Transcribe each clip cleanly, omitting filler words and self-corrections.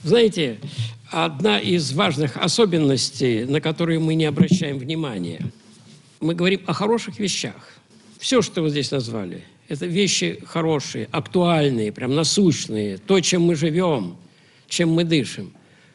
Знаете, одна из важных особенностей, на которые мы не обращаем внимания, мы говорим о хороших вещах. Все, что вы здесь назвали, это вещи хорошие, актуальные, прям насущные, то, чем мы живем, чем мы дышим.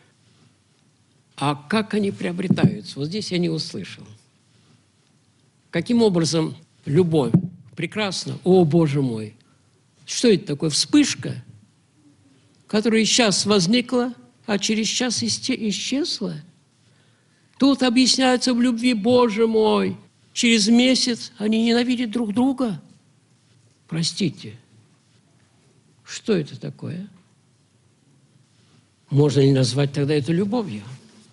А как они приобретаются? Вот здесь я не услышал. Каким образом любовь? Прекрасно. О, Боже мой! Что это такое? Вспышка, которая сейчас возникла, а через час исчезла? Тут объясняется в любви, Боже мой! Через месяц они ненавидят друг друга. Простите, что это такое? Можно ли назвать тогда это любовью?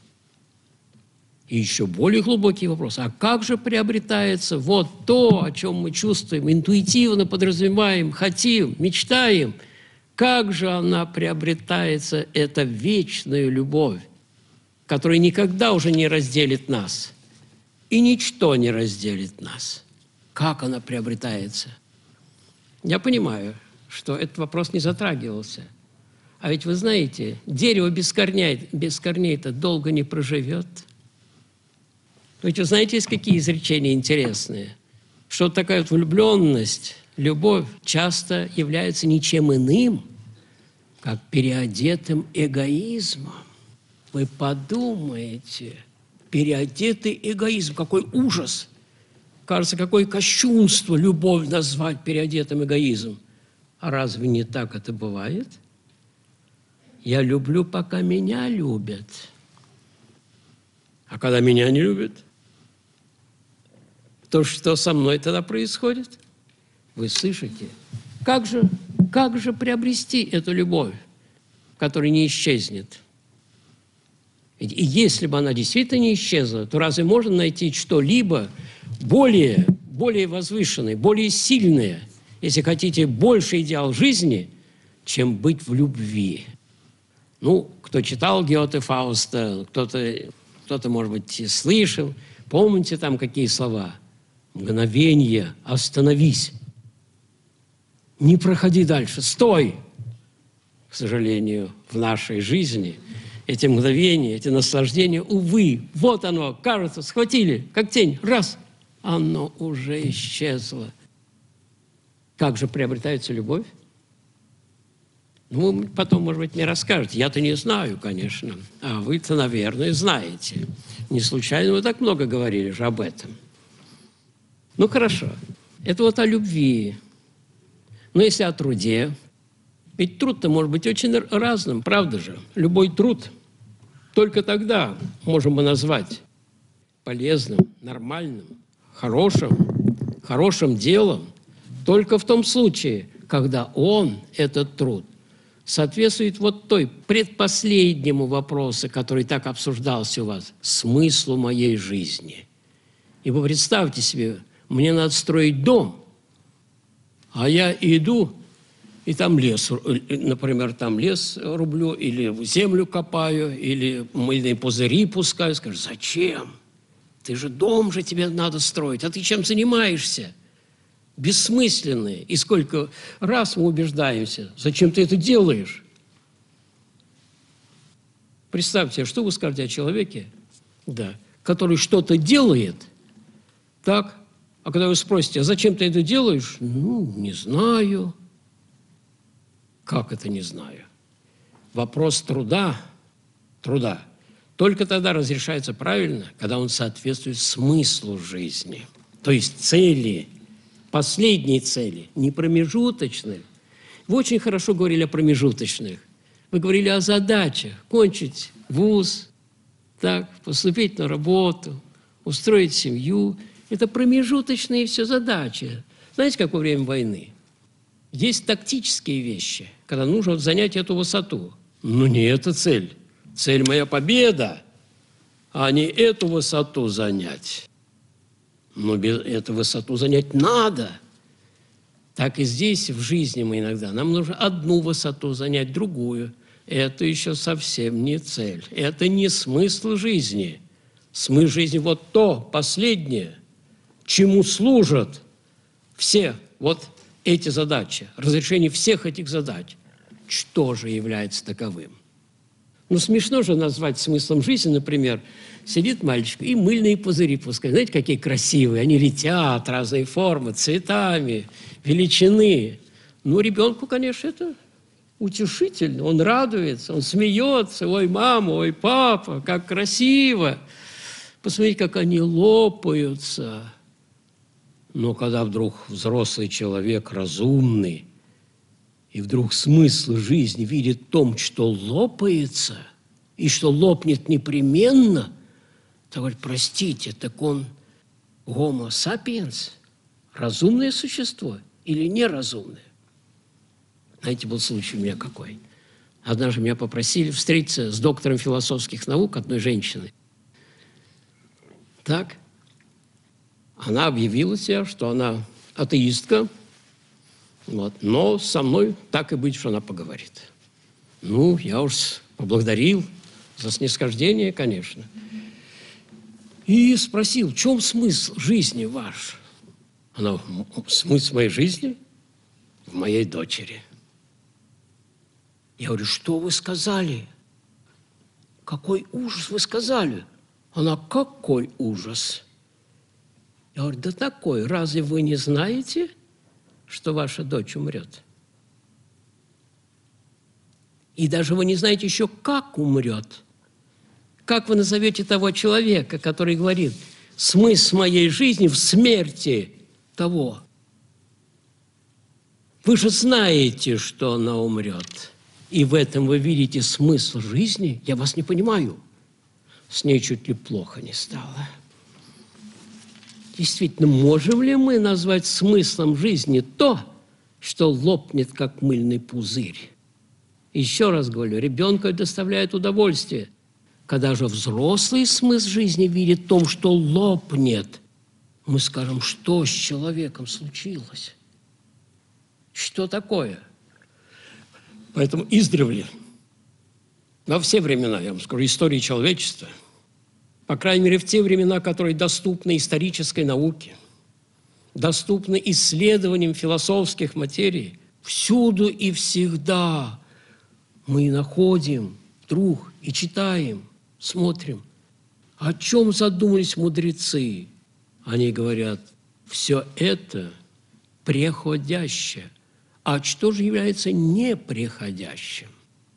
И еще более глубокий вопрос. А как же приобретается вот то, о чем мы чувствуем, интуитивно подразумеваем, хотим, мечтаем? Как же она приобретается, эта вечная любовь, которая никогда уже не разделит нас? И ничто не разделит нас. Как она приобретается? Я понимаю, что этот вопрос не затрагивался. А ведь вы знаете, дерево без корней-то долго не проживет. Ведь вы знаете, есть какие изречения интересные? Что такая вот влюбленность, любовь часто является ничем иным, как переодетым эгоизмом. Вы подумайте, переодетый эгоизм, какой ужас! Кажется, какое кощунство любовь назвать переодетым эгоизмом. А разве не так это бывает? Я люблю, пока меня любят. А когда меня не любят, то что со мной тогда происходит? Вы слышите? Как же приобрести эту любовь, которая не исчезнет? И если бы она действительно не исчезла, то разве можно найти что-либо более возвышенное, более сильное, если хотите, больше идеал жизни, чем быть в любви? Ну, кто читал Гёте Фауста, кто-то, может быть, слышал. Помните там какие слова? Мгновение, остановись. Не проходи дальше, стой. К сожалению, в нашей жизни эти мгновения, эти наслаждения, увы, вот оно, кажется, схватили, как тень, раз, оно уже исчезло. Как же приобретается любовь? Ну, вы потом, может быть, мне расскажете. Я-то не знаю, конечно, а вы-то, наверное, знаете. Не случайно вы так много говорили же об этом. Ну, хорошо. Это вот о любви. Но если о труде, ведь труд-то может быть очень разным, правда же? Любой труд только тогда можем мы назвать полезным, нормальным, хорошим делом, только в том случае, когда он, этот труд, соответствует вот той предпоследнему вопросу, который так обсуждался у вас, смыслу моей жизни. И вы представьте себе, мне надо строить дом, а я иду, и там лес, например, там лес рублю, или землю копаю, или мыльные пузыри пускаю. Скажу, зачем? Ты же дом же тебе надо строить, а ты чем занимаешься? Бессмысленные. И сколько раз мы убеждаемся, зачем ты это делаешь? Представьте, что вы скажете о человеке, да, который что-то делает, так, а когда вы спросите, а зачем ты это делаешь? Ну, не знаю. Как это не знаю? Вопрос труда только тогда разрешается правильно, когда он соответствует смыслу жизни, то есть цели, последней цели, не промежуточных. Вы очень хорошо говорили о промежуточных. Вы говорили о задачах, кончить вуз, так, поступить на работу, устроить семью. Это промежуточные все задачи. Знаете, как во время войны? Есть тактические вещи, когда нужно вот занять эту высоту. Но не это цель. Цель моя победа, а не эту высоту занять. Но эту высоту занять надо. Так и здесь в жизни мы иногда. Нам нужно одну высоту занять, другую. Это еще совсем не цель. Это не смысл жизни. Смысл жизни вот то, последнее, чему служат все вот эти задачи, разрешение всех этих задач. Что же является таковым? Ну, смешно же назвать смыслом жизни, например, сидит мальчик и мыльные пузыри пускает. Знаете, какие красивые? Они летят, разные формы, цветами, величины. Ну, ребенку, конечно, это утешительно. Он радуется, он смеется. Ой, мама, ой, папа, как красиво. Посмотрите, как они лопаются. Но когда вдруг взрослый человек, разумный, и вдруг смысл жизни видит в том, что лопается, и что лопнет непременно, то говорит, простите, так он homo sapiens, разумное существо или неразумное? Знаете, был случай у меня какой. Однажды меня попросили встретиться с доктором философских наук, одной женщиной. Так, она объявила себя, что она атеистка, вот, но со мной так и быть, что она поговорит. Ну, я уж поблагодарил за снисхождение, конечно. И спросил, в чем смысл жизни ваш? Она, смысл моей жизни в моей дочери. Я говорю, что вы сказали? Какой ужас вы сказали? Она, какой ужас? Я говорю, да такой, разве вы не знаете, что ваша дочь умрет? И даже вы не знаете еще, как умрет. Как вы назовете того человека, который говорит, смысл моей жизни в смерти того? Вы же знаете, что она умрет. И в этом вы видите смысл жизни? Я вас не понимаю. С ней чуть ли плохо не стало. Действительно, можем ли мы назвать смыслом жизни то, что лопнет, как мыльный пузырь? Еще раз говорю, ребенку доставляет удовольствие. Когда же взрослый смысл жизни видит в том, что лопнет, мы скажем, что с человеком случилось? Что такое? Поэтому издревле, во все времена, я вам скажу, истории человечества, по крайней мере, в те времена, которые доступны исторической науке, доступны исследованиям философских материй, всюду и всегда мы находим вдруг и читаем, смотрим, о чем задумались мудрецы. Они говорят, все это преходящее. А что же является непреходящим?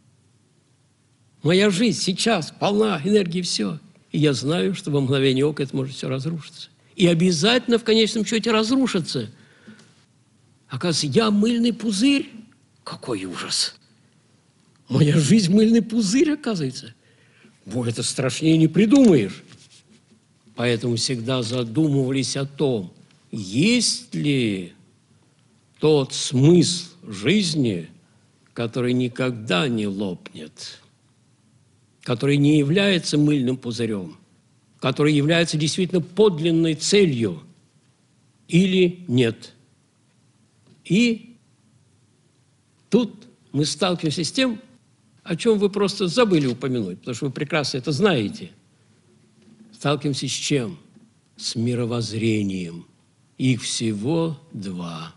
Моя жизнь сейчас полна энергии, все. И я знаю, что во мгновение ока это может все разрушиться. И обязательно в конечном счете разрушится. Оказывается, я мыльный пузырь? Какой ужас! Моя жизнь мыльный пузырь, оказывается. Ой, это страшнее не придумаешь. Поэтому всегда задумывались о том, есть ли тот смысл жизни, который никогда не лопнет, который не является мыльным пузырем, который является действительно подлинной целью или нет. И тут мы сталкиваемся с тем, о чем вы просто забыли упомянуть, потому что вы прекрасно это знаете. Сталкиваемся с чем? С мировоззрением. Их всего два.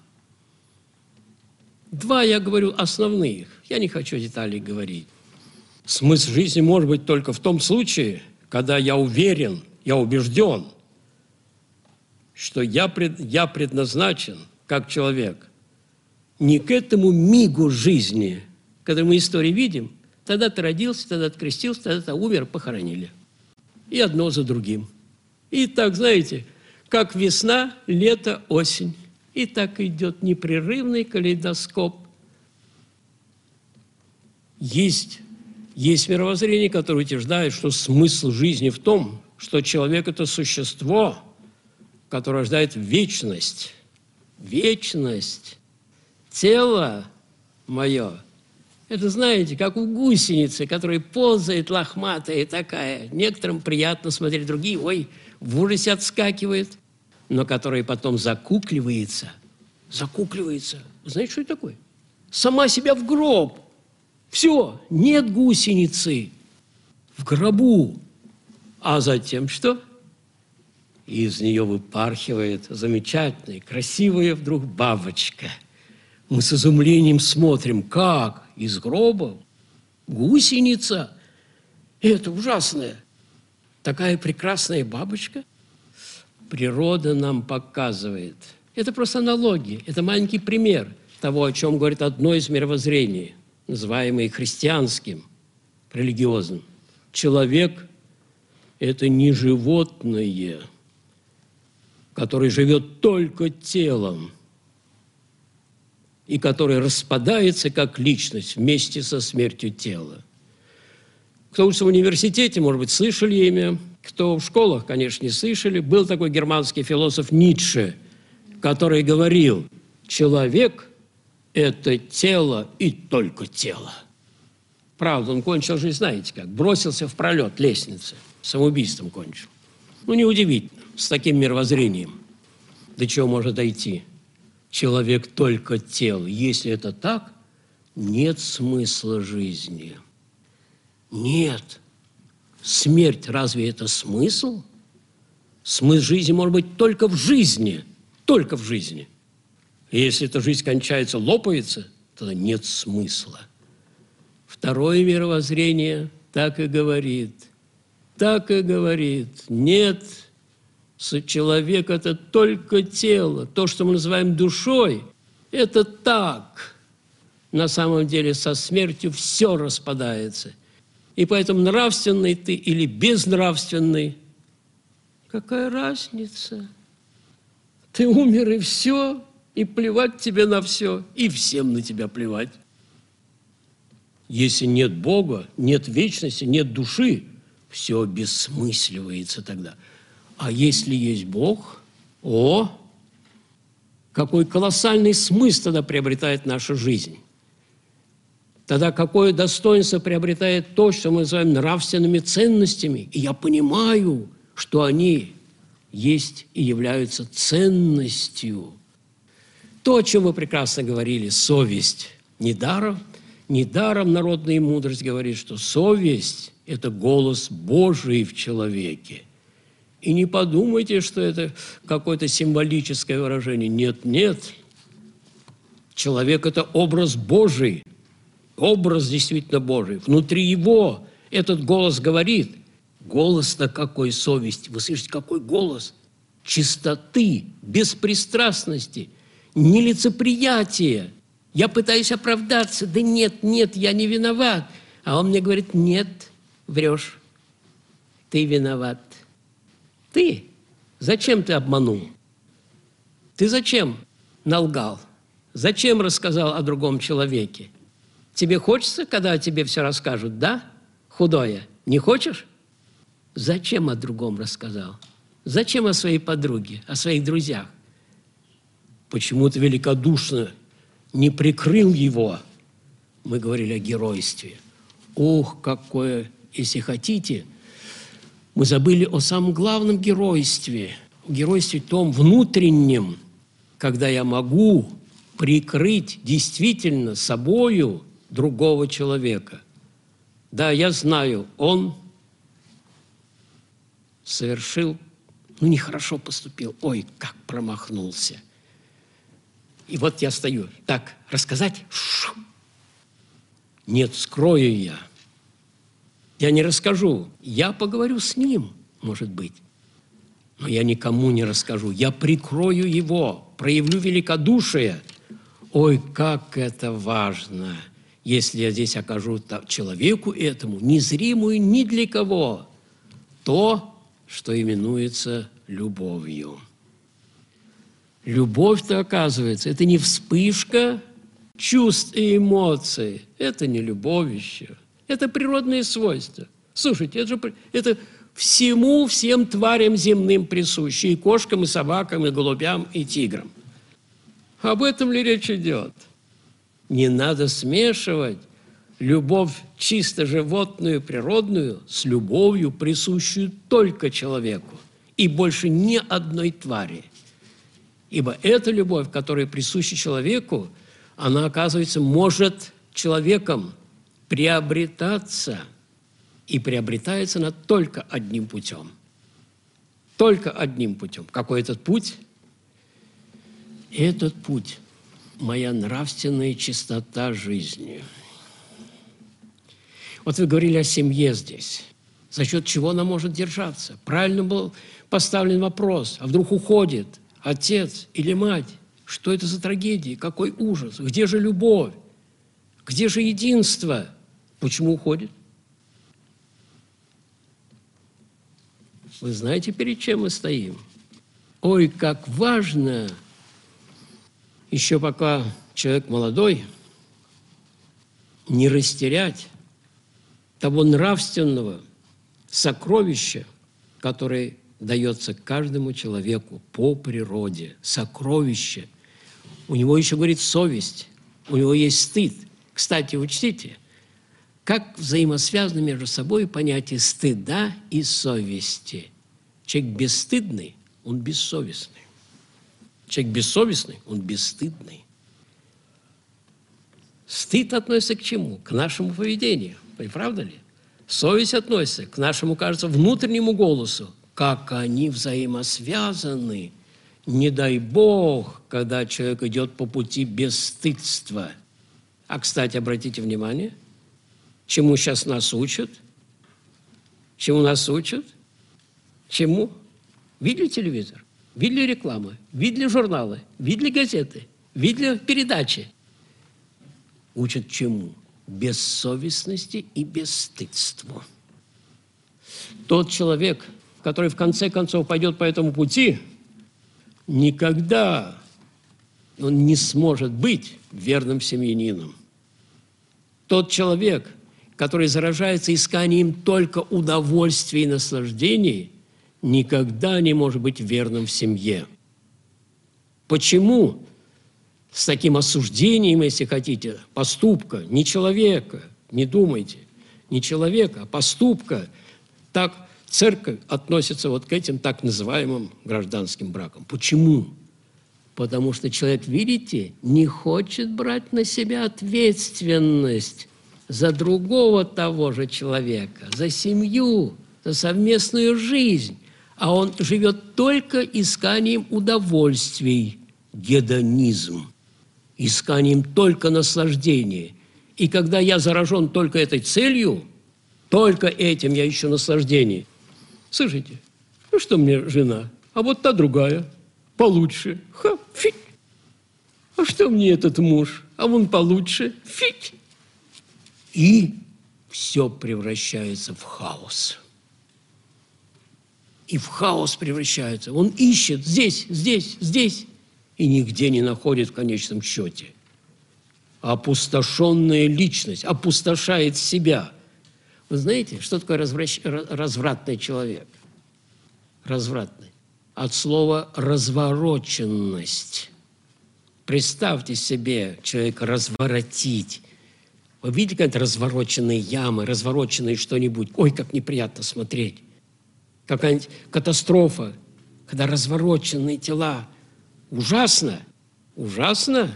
Два, я говорю, основных. Я не хочу деталей говорить. Смысл жизни может быть только в том случае, когда я уверен, я убежден, что я предназначен, как человек, не к этому мигу жизни, когда мы историю видим, тогда ты родился, тогда ты крестился, тогда ты умер, похоронили. И одно за другим. И так, знаете, как весна, лето, осень. И так идет непрерывный калейдоскоп. Есть мировоззрение, которое утверждает, что смысл жизни в том, что человек – это существо, которое рождает вечность. Вечность. Тело мое – это, знаете, как у гусеницы, которая ползает лохматая такая. Некоторым приятно смотреть, другие, ой, в ужасе отскакивают. Но которая потом закукливается. Вы знаете, что это такое? Сама себя в гроб. Все, нет гусеницы в гробу. А затем что? Из нее выпархивает замечательная, красивая вдруг бабочка. Мы с изумлением смотрим, как из гроба гусеница Это ужасное. Такая прекрасная бабочка. Природа нам показывает. Это просто аналогия, это маленький пример того, о чем говорит одно из мировоззрений, называемое христианским, религиозным. Человек – это не животное, которое живет только телом и которое распадается как личность вместе со смертью тела. Кто учится в университете, может быть, слышали имя. Кто в школах, конечно, не слышали. Был такой германский философ Ницше, который говорил: человек – это тело и только тело. Правда, он кончил жизнь, знаете как, бросился в пролет лестницы, самоубийством кончил. Ну, неудивительно, с таким мировоззрением до чего может дойти. Человек – только тело. Если это так, нет смысла жизни. Нет. Смерть – разве это смысл? Смысл жизни может быть только в жизни. Только в жизни. И если эта жизнь кончается, лопается, тогда нет смысла. Второе мировоззрение так и говорит. Так и говорит. Нет, человек – это только тело. То, что мы называем душой, это так. На самом деле со смертью все распадается. И поэтому нравственный ты или безнравственный, какая разница? Ты умер, и все, и плевать тебе на все, и всем на тебя плевать. Если нет Бога, нет вечности, нет души, все обессмысливается тогда. А если есть Бог, какой колоссальный смысл тогда приобретает наша жизнь. Тогда какое достоинство приобретает то, что мы называем нравственными ценностями. И я понимаю, что они есть и являются ценностью. То, о чем вы прекрасно говорили, совесть. Недаром народная мудрость говорит, что совесть – это голос Божий в человеке. И не подумайте, что это какое-то символическое выражение. Нет, нет. Человек – это образ Божий. Образ действительно Божий. Внутри его этот голос говорит. Голос-то какой совести. Вы слышите, какой голос? Чистоты, беспристрастности, нелицеприятия. Я пытаюсь оправдаться. Да нет, я не виноват. А он мне говорит: нет, врешь. Ты виноват. Ты? Зачем ты обманул? Ты зачем налгал? Зачем рассказал о другом человеке? Тебе хочется, когда о тебе все расскажут, да? Худое. Не хочешь? Зачем о другом рассказал? Зачем о своей подруге, о своих друзьях? Почему ты великодушно не прикрыл его? Мы говорили о геройстве. Ох, какое, если хотите, мы забыли о самом главном геройстве. О геройстве том внутреннем, когда я могу прикрыть действительно собою другого человека. Да, я знаю, он совершил, нехорошо поступил. Ой, как промахнулся. И вот я стою. Так, рассказать? Нет, скрою я. Я не расскажу. Я поговорю с ним, может быть. Но я никому не расскажу. Я прикрою его, проявлю великодушие. Ой, как это важно, если я здесь окажу человеку этому, незримую ни для кого, то, что именуется любовью. Любовь-то, оказывается, это не вспышка чувств и эмоций. Это не любовь еще. Это природные свойства. Слушайте, это всем тварям земным присуще. И кошкам, и собакам, и голубям, и тиграм. Об этом ли речь идет? Не надо смешивать любовь чисто животную, природную, с любовью, присущую только человеку. И больше ни одной твари. Ибо эта любовь, которая присуща человеку, она, оказывается, может человеком приобретаться. И приобретается она только одним путем. Только одним путем. Какой этот путь? Этот путь – моя нравственная чистота жизни. Вот вы говорили о семье здесь. За счет чего она может держаться? Правильно был поставлен вопрос. А вдруг уходит отец или мать? Что это за трагедия? Какой ужас? Где же любовь? Где же единство? Почему уходит? Вы знаете, перед чем мы стоим? Ой, как важно, еще пока человек молодой, не растерять того нравственного сокровища, которое дается каждому человеку по природе. Сокровище. У него еще, говорит, совесть, у него есть стыд. Кстати, учтите, как взаимосвязаны между собой понятия стыда и совести. Человек бесстыдный, он бессовестный. Человек бессовестный, он бесстыдный. Стыд относится к чему? К нашему поведению. Не правда ли? Совесть относится к нашему, кажется, внутреннему голосу. Как они взаимосвязаны. Не дай Бог, когда человек идет по пути бесстыдства. А, кстати, обратите внимание, чему сейчас нас учат? Чему нас учат? Чему? Видели телевизор? Видели рекламы? Видели журналы? Видели газеты? Видели передачи? Учат чему? Бессовестности и бесстыдству. Тот человек, который в конце концов пойдет по этому пути, никогда он не сможет быть верным семьянином. Тот человек, который заражается исканием только удовольствия и наслаждений, никогда не может быть верным в семье. Почему? С таким осуждением, если хотите, поступка, не человека, не думайте, не человека, а поступка, так церковь относится вот к этим так называемым гражданским бракам. Почему? Потому что человек, видите, не хочет брать на себя ответственность за другого того же человека, за семью, за совместную жизнь. А он живет только исканием удовольствий, гедонизм, исканием только наслаждения. И когда я заражен только этой целью, только этим я ищу наслаждение. Слушайте, ну что мне жена? А вот та другая, получше. Ха, фиг. А что мне этот муж? А он получше. Фиг. И все превращается в хаос. И в хаос превращается. Он ищет здесь, здесь, здесь. И нигде не находит в конечном счете. Опустошенная личность опустошает себя. Вы знаете, что такое развратный человек? Развратный. От слова «развороченность». Представьте себе человека разворотить. Вы видели какие-то развороченные ямы, развороченные что-нибудь? Ой, как неприятно смотреть. Какая-нибудь катастрофа, когда развороченные тела. Ужасно. Ужасно.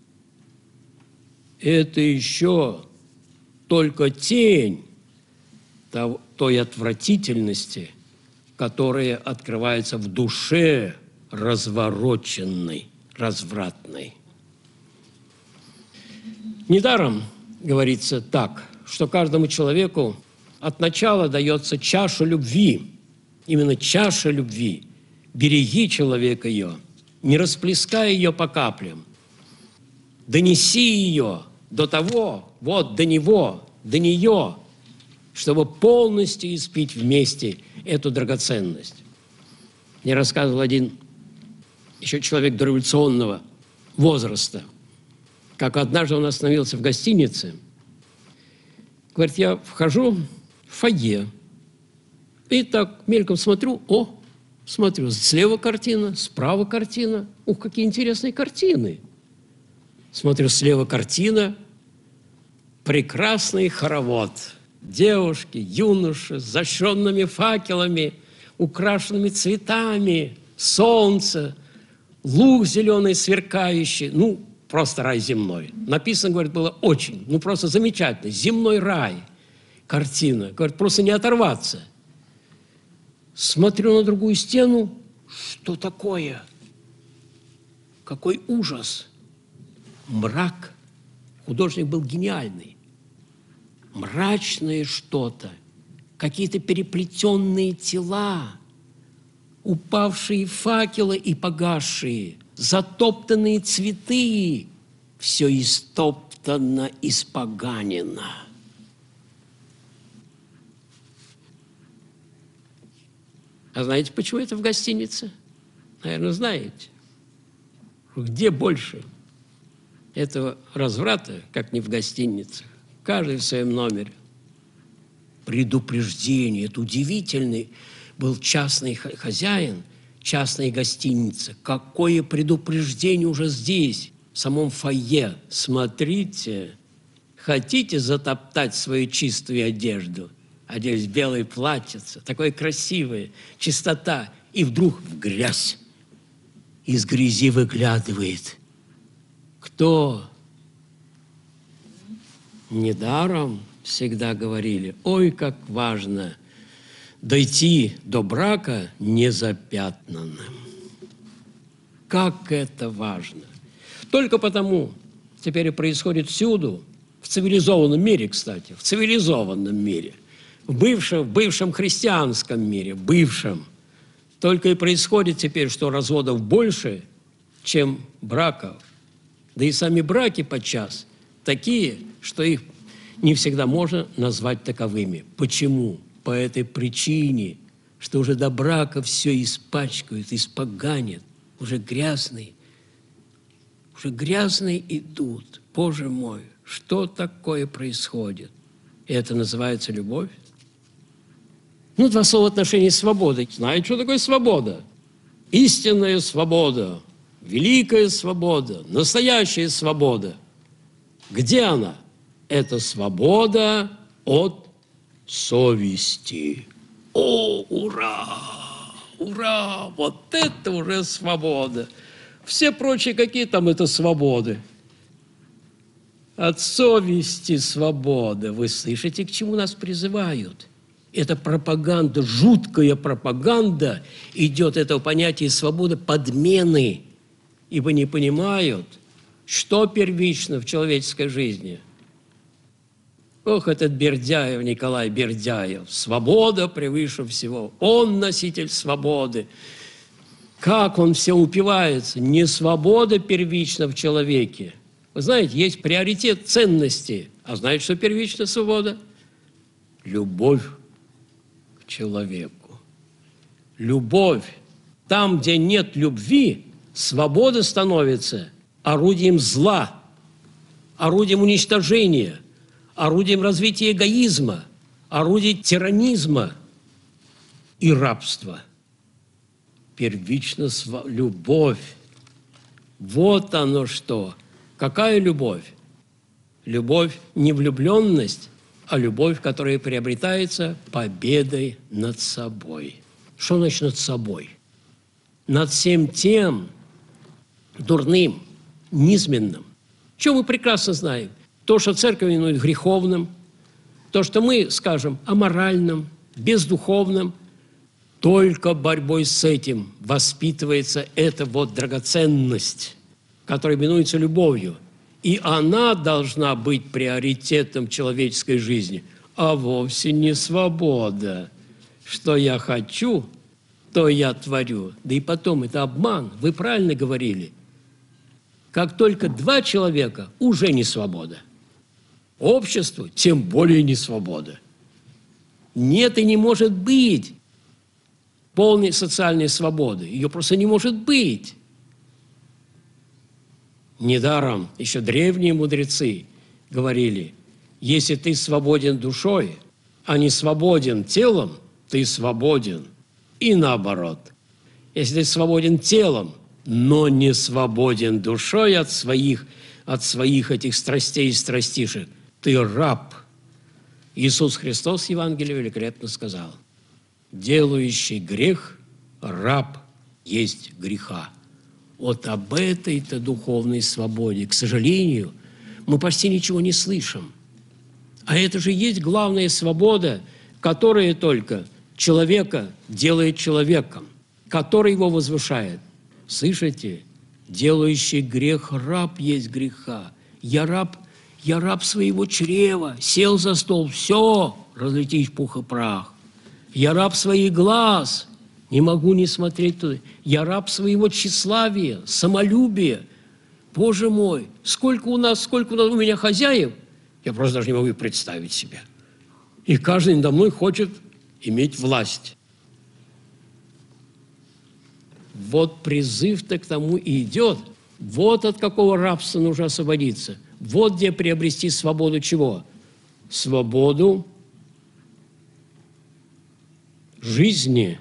Это еще только тень той отвратительности, которая открывается в душе развороченной, развратной. Недаром говорится так, что каждому человеку от начала дается чаша любви. Именно чаша любви. Береги человека ее, не расплескай ее по каплям. Донеси ее до того, вот до него, до нее, чтобы полностью испить вместе эту драгоценность. Мне рассказывал один еще человек дореволюционного возраста, как однажды он остановился в гостинице. Говорит, я вхожу в фойе, и так мельком смотрю, смотрю, слева картина, справа картина. Ух, какие интересные картины. Смотрю, слева картина, прекрасный хоровод. Девушки, юноши с зажженными факелами, украшенными цветами, солнце, луг зеленый сверкающий. Ну, просто рай земной. Написано, говорит, было очень, просто замечательно. Земной рай. Картина. Говорит, просто не оторваться. Смотрю на другую стену. Что такое? Какой ужас. Мрак. Художник был гениальный. Мрачное что-то, какие-то переплетенные тела, упавшие факелы и погасшие, затоптанные цветы, все истоптано, испоганено. А знаете, почему это в гостинице? Наверное, знаете. Где больше этого разврата, как не в гостиницах? Каждый в своем номере. Предупреждение. Это удивительный был частный хозяин, частной гостиницы. Какое предупреждение уже здесь, в самом фойе. Смотрите, хотите затоптать свою чистую одежду? Оделись в белое платьице, такое красивое, чистота, и вдруг в грязь. Из грязи выглядывает. Кто? Недаром всегда говорили, ой, как важно дойти до брака незапятнанным. Как это важно. Только потому теперь и происходит всюду, в цивилизованном мире, кстати, в цивилизованном мире, в бывшем христианском мире, только и происходит теперь, что разводов больше, чем браков. Да и сами браки подчас такие, что их не всегда можно назвать таковыми. Почему? По этой причине, что уже до брака все испачкают, испоганят, уже грязные идут. Боже мой, что такое происходит? И это называется любовь? Ну, два слова в отношении свободы. Знаете, что такое свобода? Истинная свобода, великая свобода, настоящая свобода. Где она? Это свобода от совести. О, ура! Ура! Вот это уже свобода. Все прочие какие там это свободы? От совести свобода. Вы слышите, к чему нас призывают? Это пропаганда, жуткая пропаганда идет этого понятия свободы подмены, ибо не понимают, что первично в человеческой жизни. Ох, этот Бердяев, Николай Бердяев, свобода превыше всего. Он носитель свободы. Как он все упивается. Не свобода первична в человеке. Вы знаете, есть приоритет ценностей. А знаете, что первична свобода? Любовь к человеку. Любовь. Там, где нет любви, свобода становится орудием зла, орудием уничтожения, орудием развития эгоизма, орудием тиранизма и рабства. Первично любовь. Вот оно что. Какая любовь? Любовь не влюбленность, а любовь, которая приобретается победой над собой. Что значит над собой? Над всем тем дурным, низменным. Что мы прекрасно знаем? То, что церковь именует греховным, то, что мы скажем аморальным, бездуховным, только борьбой с этим воспитывается эта вот драгоценность, которая именуется любовью. И она должна быть приоритетом человеческой жизни, а вовсе не свобода. Что я хочу, то я творю. Да и потом, это обман. Вы правильно говорили. Как только два человека, уже не свобода. Обществу тем более не свобода. Нет и не может быть полной социальной свободы. Ее просто не может быть. Недаром еще древние мудрецы говорили, если ты свободен душой, а не свободен телом, ты свободен. И наоборот. Если ты свободен телом, но не свободен душой от своих этих страстей и страстишек, ты раб. Иисус Христос в Евангелии великолепно сказал, делающий грех, раб есть греха. Вот об этой-то духовной свободе, к сожалению, мы почти ничего не слышим. А это же есть главная свобода, которая только человека делает человеком, которая его возвышает. Слышите? Делающий грех раб есть греха. Я раб Я раб своего чрева, сел за стол, все, разлетись в пух и прах. Я раб своих глаз, не могу не смотреть туда. Я раб своего тщеславия, самолюбия. Боже мой, сколько у меня хозяев, я просто даже не могу представить себе. И каждый надо мной хочет иметь власть. Вот призыв-то к тому и идет. Вот от какого рабства нужно освободиться. Вот где приобрести свободу чего? Свободу жизни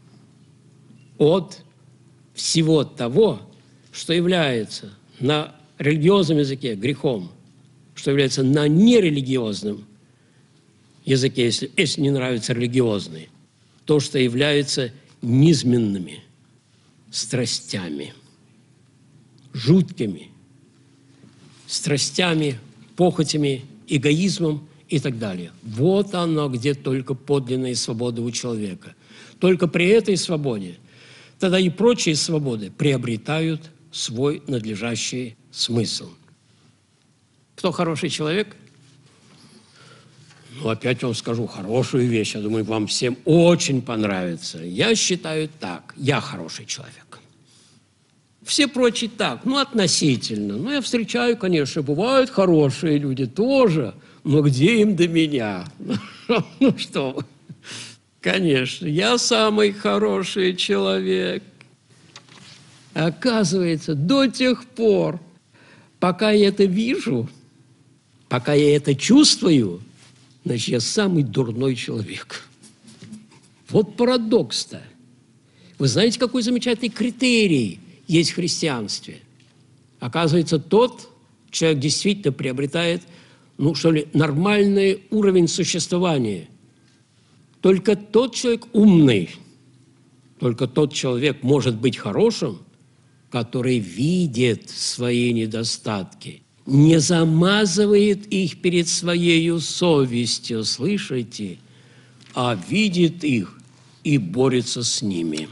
от всего того, что является на религиозном языке грехом, что является на нерелигиозном языке, если не нравится религиозный, то, что является низменными страстями, жуткими страстями, похотями, эгоизмом и так далее. Вот оно, где только подлинная свобода у человека. Только при этой свободе тогда и прочие свободы приобретают свой надлежащий смысл. Кто хороший человек? Ну, опять вам скажу хорошую вещь. Я думаю, вам всем очень понравится. Я считаю так. Я хороший человек. Все прочие так, относительно. Я встречаю, конечно, бывают хорошие люди тоже, но где им до меня? Ну что вы. Конечно, я самый хороший человек. Оказывается, до тех пор, пока я это вижу, пока я это чувствую, значит, я самый дурной человек. Вот парадокс-то. Вы знаете, какой замечательный критерий есть в христианстве? Оказывается, тот человек действительно приобретает, нормальный уровень существования. Только тот человек умный, только тот человек может быть хорошим, который видит свои недостатки, не замазывает их перед своей совестью, слышите, а видит их и борется с ними.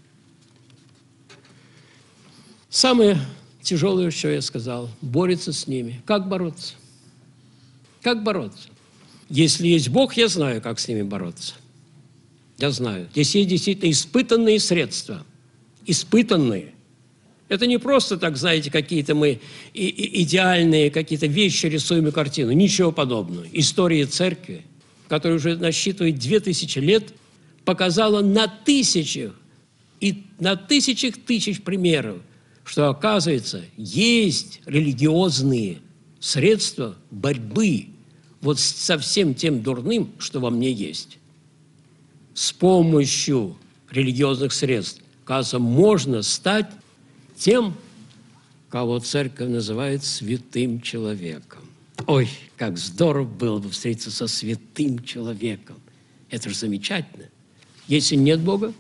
Самое тяжелое, что я сказал, борется с ними. Как бороться? Как бороться? Если есть Бог, я знаю, как с ними бороться. Я знаю. Здесь есть действительно испытанные средства. Испытанные. Это не просто так, знаете, какие-то мы идеальные какие-то вещи рисуем и картину. Ничего подобного. История церкви, которая уже насчитывает 2000 лет, показала на тысячах и на тысячах тысяч примеров, что, оказывается, есть религиозные средства борьбы вот со всем тем дурным, что во мне есть. С помощью религиозных средств, оказывается, можно стать тем, кого церковь называет святым человеком. Ой, как здорово было бы встретиться со святым человеком. Это же замечательно. Если нет Бога,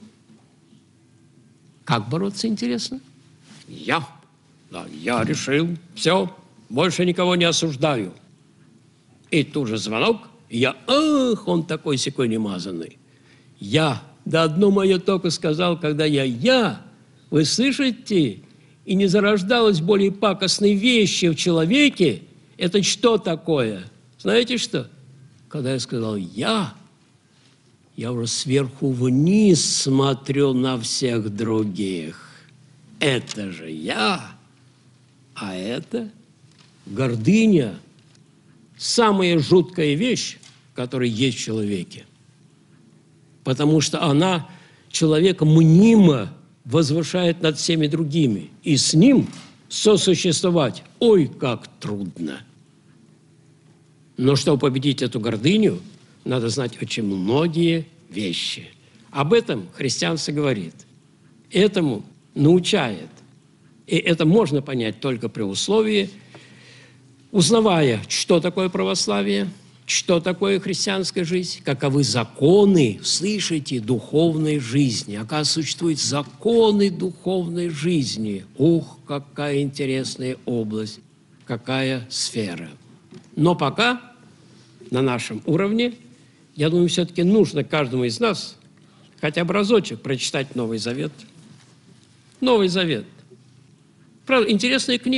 как бороться, интересно? Я решил, все, больше никого не осуждаю. И тут же звонок, и он такой-сякой немазанный. одно мое только сказал, когда вы слышите, и не зарождалось более пакостной вещи в человеке, это что такое? Знаете что? Когда я сказал я уже сверху вниз смотрю на всех других. Это же я, а это гордыня. Самая жуткая вещь, которая есть в человеке. Потому что она человека мнимо возвышает над всеми другими. И с ним сосуществовать, ой, как трудно. Но чтобы победить эту гордыню, надо знать очень многие вещи. Об этом христианство говорит. Этому научает. И это можно понять только при условии, узнавая, что такое православие, что такое христианская жизнь, каковы законы, слышите, духовной жизни. Оказывается, существуют законы духовной жизни. Ух, какая интересная область, какая сфера. Но пока на нашем уровне, я думаю, все-таки нужно каждому из нас хотя бы разочек прочитать Новый Завет. Новый Завет. Правда, интересная книга.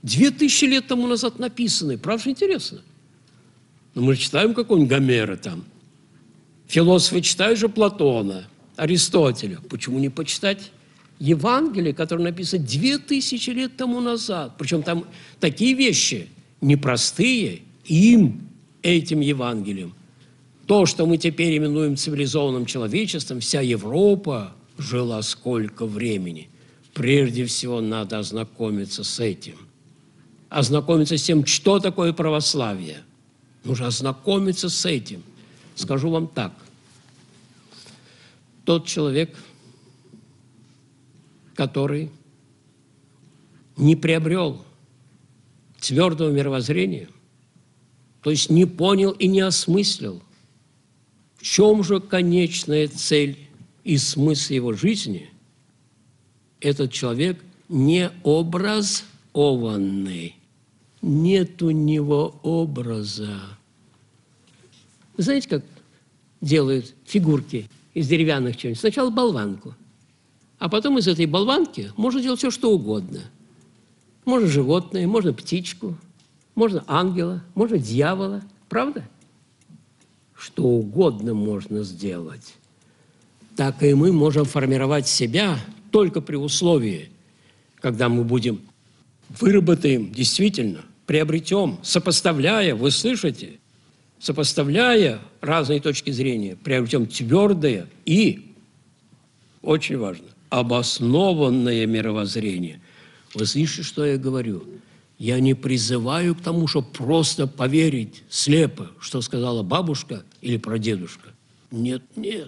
2000 лет тому назад написаны. Правда же интересно? Но мы читаем какого-нибудь Гомера там. Философы читают же Платона, Аристотеля. Почему не почитать Евангелие, которое написано 2000 лет тому назад? Причем там такие вещи непростые этим Евангелием. То, что мы теперь именуем цивилизованным человечеством, вся Европа жила сколько времени. Прежде всего надо ознакомиться с этим. Ознакомиться с тем, что такое православие. Нужно ознакомиться с этим. Скажу вам так. Тот человек, который не приобрел твердого мировоззрения, то есть не понял и не осмыслил, в чем же конечная цель и смысл его жизни, этот человек не образованный. Нет у него образа. Знаете, как делают фигурки из деревянных чего-нибудь? Сначала болванку, а потом из этой болванки можно делать все, что угодно. Можно животное, можно птичку, можно ангела, можно дьявола. Правда? Что угодно можно сделать. Так и мы можем формировать себя только при условии, когда мы выработаем, действительно, приобретем, сопоставляя, вы слышите, сопоставляя разные точки зрения, приобретем твердое и, очень важно, обоснованное мировоззрение. Вы слышите, что я говорю? Я не призываю к тому, чтобы просто поверить слепо, что сказала бабушка или прадедушка. Нет, нет.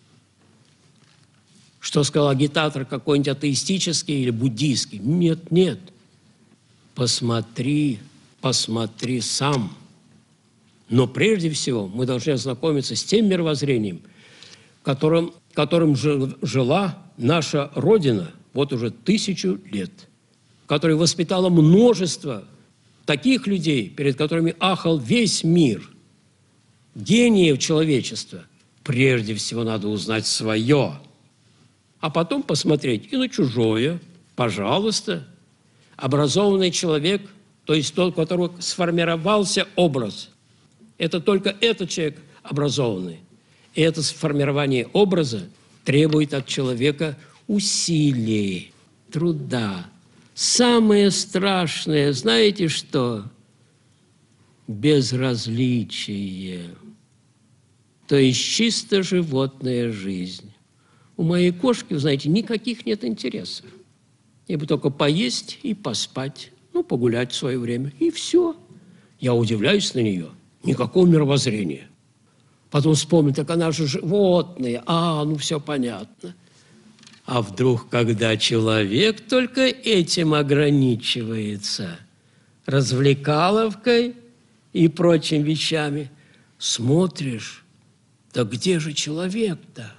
Что сказал агитатор какой-нибудь атеистический или буддийский. Нет, нет. Посмотри сам. Но прежде всего мы должны ознакомиться с тем мировоззрением, которым жила наша Родина вот уже 1000 лет, которая воспитала множество таких людей, перед которыми ахал весь мир, гениев человечества. Прежде всего надо узнать свое, а потом посмотреть и на чужое. Пожалуйста. Образованный человек, то есть тот, у которого сформировался образ, это только этот человек образованный. И это сформирование образа требует от человека усилий, труда. Самое страшное, знаете что? Безразличие. То есть чисто животная жизнь. У моей кошки, вы знаете, никаких нет интересов. Ей бы только поесть и поспать, погулять в свое время, и все. Я удивляюсь на нее. Никакого мировоззрения. Потом вспомню, так она же животное. Все понятно. А вдруг, когда человек только этим ограничивается, развлекаловкой и прочими вещами, смотришь, да где же человек-то?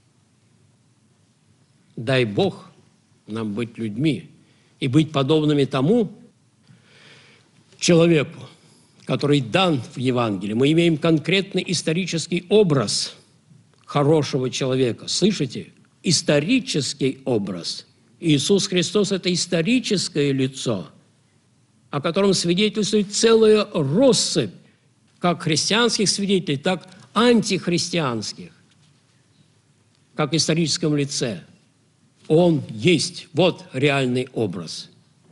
Дай Бог нам быть людьми и быть подобными тому человеку, который дан в Евангелии. Мы имеем конкретный исторический образ хорошего человека. Слышите? Исторический образ. Иисус Христос – это историческое лицо, о котором свидетельствует целая россыпь как христианских свидетелей, так и антихристианских, как в историческом лице. Он есть. Вот реальный образ.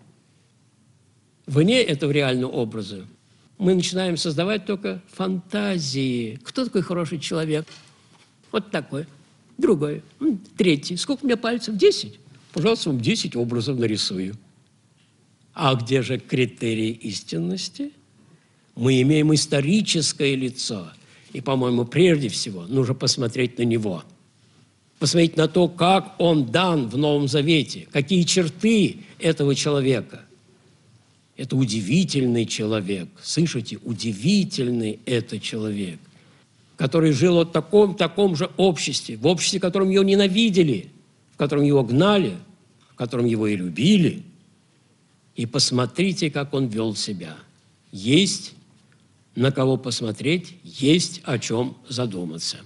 Вне этого реального образа мы начинаем создавать только фантазии. Кто такой хороший человек? Вот такой. Другой. Третий. Сколько у меня пальцев? 10? Пожалуйста, вам 10 образов нарисую. А где же критерии истинности? Мы имеем историческое лицо. И, по-моему, прежде всего нужно посмотреть на него. Посмотреть на то, как он дан в Новом Завете, какие черты этого человека. Это удивительный человек. Слышите? Удивительный это человек, который жил в таком же обществе, в обществе, в котором его ненавидели, в котором его гнали, в котором его и любили. И посмотрите, как он вел себя. Есть на кого посмотреть, есть о чем задуматься.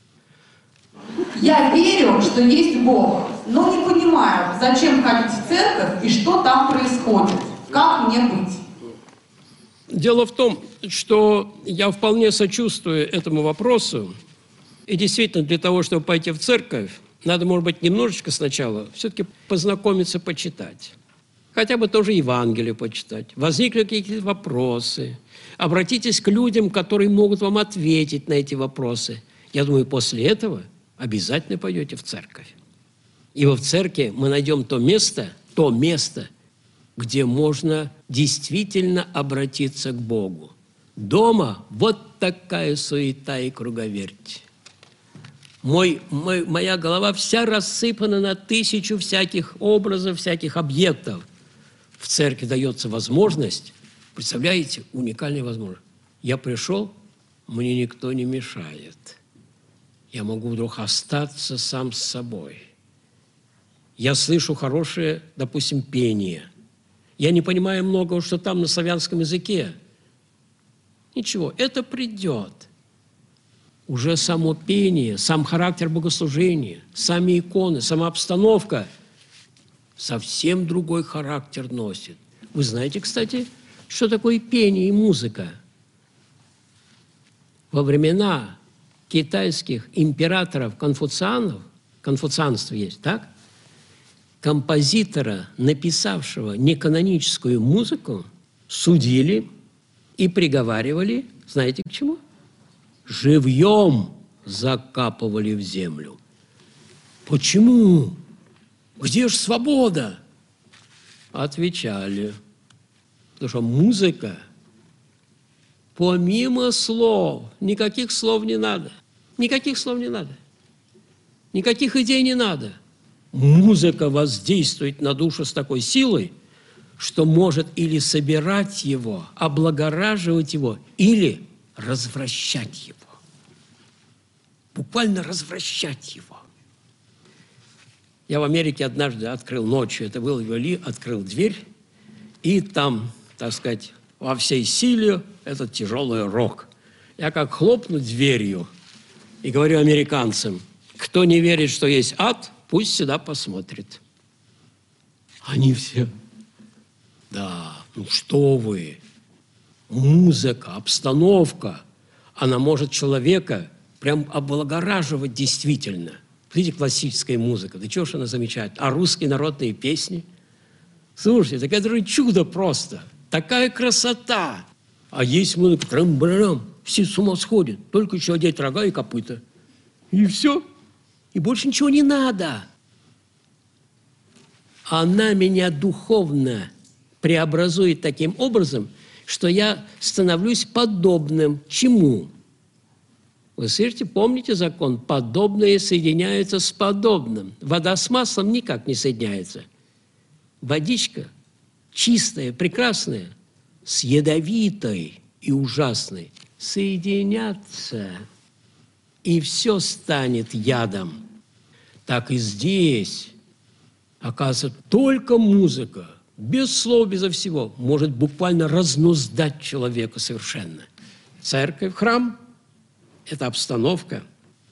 Я верю, что есть Бог, но не понимаю, зачем ходить в церковь и что там происходит. Как мне быть? Дело в том, что я вполне сочувствую этому вопросу. И действительно, для того, чтобы пойти в церковь, надо, может быть, немножечко сначала все-таки познакомиться, почитать. Хотя бы тоже Евангелие почитать. Возникли какие-то вопросы. Обратитесь к людям, которые могут вам ответить на эти вопросы. Я думаю, после этого обязательно пойдете в церковь. Ибо в церкви мы найдем то место, где можно действительно обратиться к Богу. Дома вот такая суета и круговерть. Моя голова вся рассыпана на 1000 всяких образов, всяких объектов. В церкви дается возможность, представляете, уникальная возможность. Я пришел, мне никто не мешает. Я могу вдруг остаться сам с собой. Я слышу хорошее, допустим, пение. Я не понимаю многого, что там на славянском языке. Ничего, это придет. Уже само пение, сам характер богослужения, сами иконы, сама обстановка совсем другой характер носит. Вы знаете, кстати, что такое пение и музыка? Во времена китайских императоров конфуцианство есть, так? Композитора, написавшего неканоническую музыку, судили и приговаривали, знаете, к чему? Живьем закапывали в землю. Почему? Где же свобода? Отвечали, потому что музыка, помимо слов, никаких слов не надо, никаких слов не надо, никаких идей не надо. Музыка воздействует на душу с такой силой, что может или собирать его, облагораживать его, или развращать его. Буквально развращать его. Я в Америке однажды открыл ночью, это был Вали, открыл дверь, и там, так сказать, во всей силе этот тяжелый рок. Я как хлопну дверью и говорю американцам, кто не верит, что есть ад, пусть сюда посмотрит. Они все, да, ну что вы, музыка, обстановка, она может человека прям облагораживать действительно. Видите, классическая музыка, да чего ж она замечательна. А русские народные песни? Слушайте, так это же чудо просто. Такая красота. А есть музыка, трам-барам, все с ума сходят. Только еще одеть рога и копыта. И все. И больше ничего не надо. Она меня духовно преобразует таким образом, что я становлюсь подобным чему? Вы слышите, помните закон? Подобное соединяется с подобным. Вода с маслом никак не соединяется. Водичка чистая, прекрасная, с ядовитой и ужасной соединятся, и все станет ядом. Так и здесь, оказывается, только музыка, без слов, безо всего, может буквально разнуздать человека совершенно. Церковь, храм – это обстановка,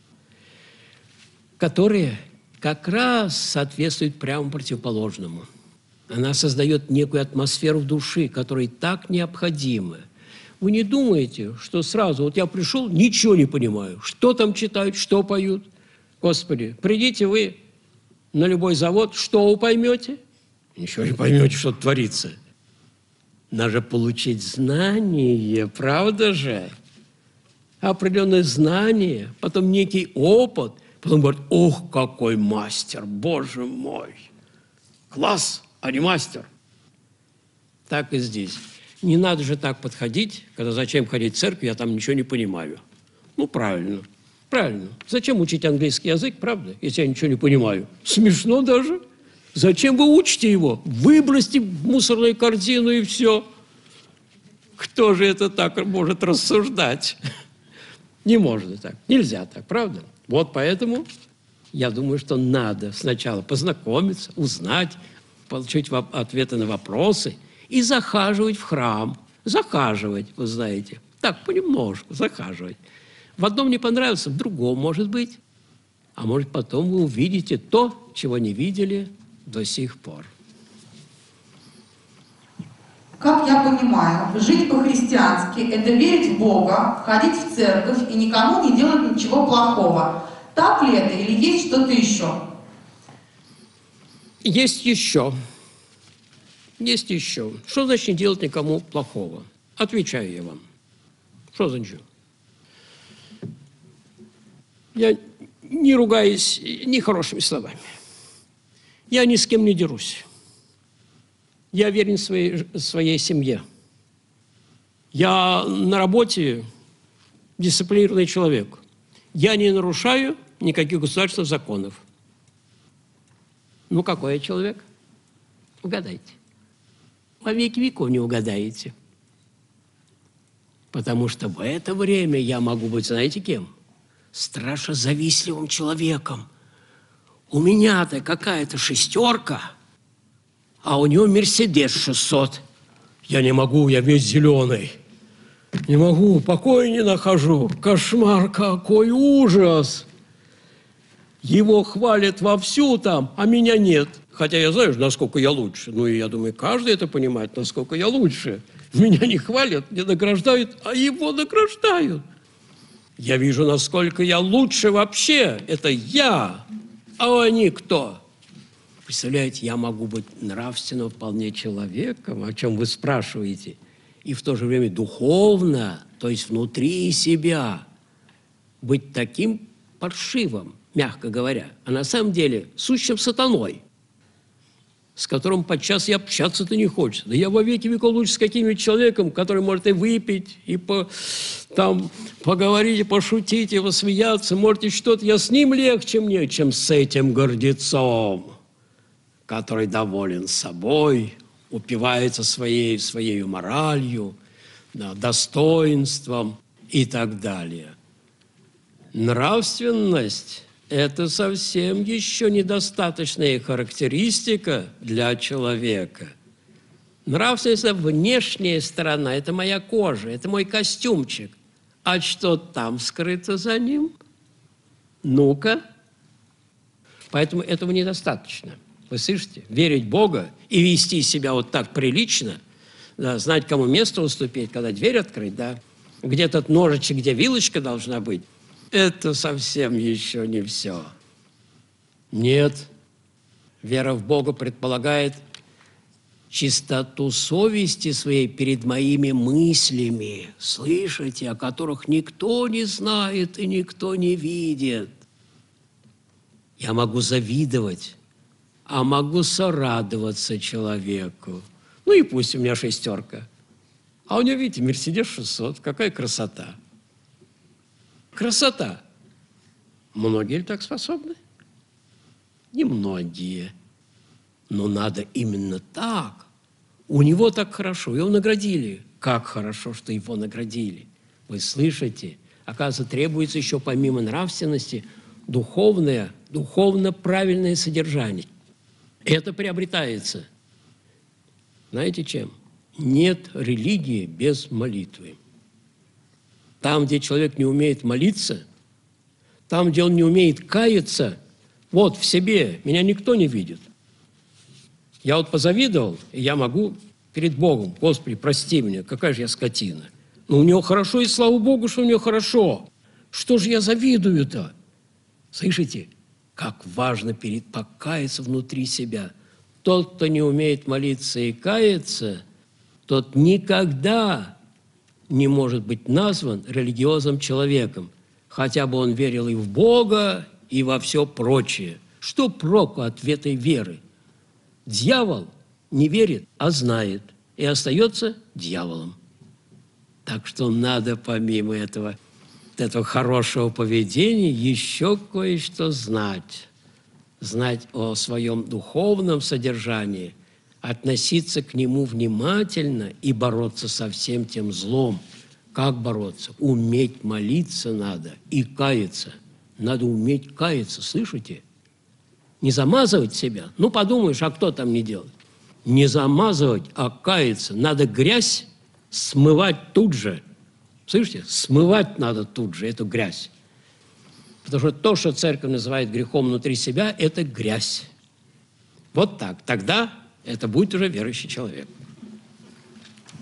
которая как раз соответствует прямо противоположному. Она создает некую атмосферу в душе, которая так необходима. Вы не думаете, что сразу, вот я пришел, ничего не понимаю, что там читают, что поют. Господи, придите вы на любой завод, что вы поймете? Ничего не поймете, что творится. Надо получить знание, правда же? Определенное знание, потом некий опыт, потом говорят, ох, какой мастер, боже мой, класс, а не мастер. Так и здесь. Не надо же так подходить, когда зачем ходить в церковь, я там ничего не понимаю. Ну, правильно, правильно. Зачем учить английский язык, правда, если я ничего не понимаю? Смешно даже. Зачем вы учите его? Выбросьте в мусорную корзину и все. Кто же это так может рассуждать? Не можно так, нельзя так, правда? Вот поэтому я думаю, что надо сначала познакомиться, узнать, получить ответы на вопросы и захаживать в храм. Захаживать, вы знаете. Так, понемножку захаживать. В одном не понравился, в другом, может быть. А может, потом вы увидите то, чего не видели до сих пор. Как я понимаю, жить по-христиански – это верить в Бога, ходить в церковь и никому не делать ничего плохого. Так ли это или есть что-то еще? Есть еще. Есть еще. Что значит не делать никому плохого? Отвечаю я вам. Что значит? Я не ругаюсь нехорошими словами. Я ни с кем не дерусь. Я верен своей семье. Я на работе дисциплинированный человек. Я не нарушаю никаких государственных законов. Ну, какой я человек? Угадайте. Во веки веков не угадаете. Потому что в это время я могу быть, знаете, кем? Страшно завистливым человеком. У меня-то какая-то 6, а у него Мерседес 600. Я не могу, я весь зеленый. Не могу, покоя не нахожу. Кошмар какой, ужас. Его хвалят вовсю там, а меня нет. Хотя я знаю, насколько я лучше. Ну, и я думаю, каждый это понимает, насколько я лучше. Меня не хвалят, не награждают, а его награждают. Я вижу, насколько я лучше вообще. Это я. А они кто? Представляете, я могу быть нравственно вполне человеком, о чем вы спрашиваете, и в то же время духовно, то есть внутри себя, быть таким паршивым, мягко говоря, а на самом деле сущим сатаной, с которым подчас и общаться-то не хочется. Да я во веки веков лучше с каким-нибудь человеком, который может и выпить, и поговорить, и пошутить, и посмеяться, может, и что-то. Я с ним легче мне, чем с этим гордецом, который доволен собой, упивается своей моралью, да, достоинством и так далее. Нравственность – это совсем еще недостаточная характеристика для человека. Нравственность – это внешняя сторона, это моя кожа, это мой костюмчик. А что там скрыто за ним? Ну-ка. Поэтому этого недостаточно. Вы слышите? Верить в Бога и вести себя вот так прилично, да, знать, кому место уступить, когда дверь открыть, да, где этот ножичек, где вилочка должна быть, это совсем еще не все. Нет. Вера в Бога предполагает чистоту совести своей перед моими мыслями, слышите, о которых никто не знает и никто не видит. Я могу завидовать, а могу сорадоваться человеку. Ну и пусть у меня 6. А у него, видите, Мерседес 600. Какая красота. Красота. Многие ли так способны? Немногие. Но надо именно так. У него так хорошо. Его наградили. Как хорошо, что его наградили. Вы слышите? Оказывается, требуется еще помимо нравственности духовно правильное содержание. Это приобретается. Знаете чем? Нет религии без молитвы. Там, где человек не умеет молиться, там, где он не умеет каяться, вот в себе меня никто не видит. Я вот позавидовал, и я могу перед Богом: Господи, прости меня, какая же я скотина. Но у него хорошо, и слава Богу, что у него хорошо. Что же я завидую-то? Слышите? Как важно покаяться внутри себя. Тот, кто не умеет молиться и каяться, тот никогда не может быть назван религиозным человеком, хотя бы он верил и в Бога, и во все прочее. Что проку от этой веры? Дьявол не верит, а знает, и остается дьяволом. Так что надо помимо этого хорошего поведения еще кое-что знать. Знать о своем духовном содержании, относиться к нему внимательно и бороться со всем тем злом. Как бороться? Уметь молиться надо и каяться. Надо уметь каяться, слышите? Не замазывать себя. Ну, подумаешь, а кто там не делает? Не замазывать, а каяться. Надо грязь смывать тут же. Слышите? Смывать надо тут же эту грязь. Потому что то, что церковь называет грехом внутри себя, это грязь. Вот так. Тогда это будет уже верующий человек.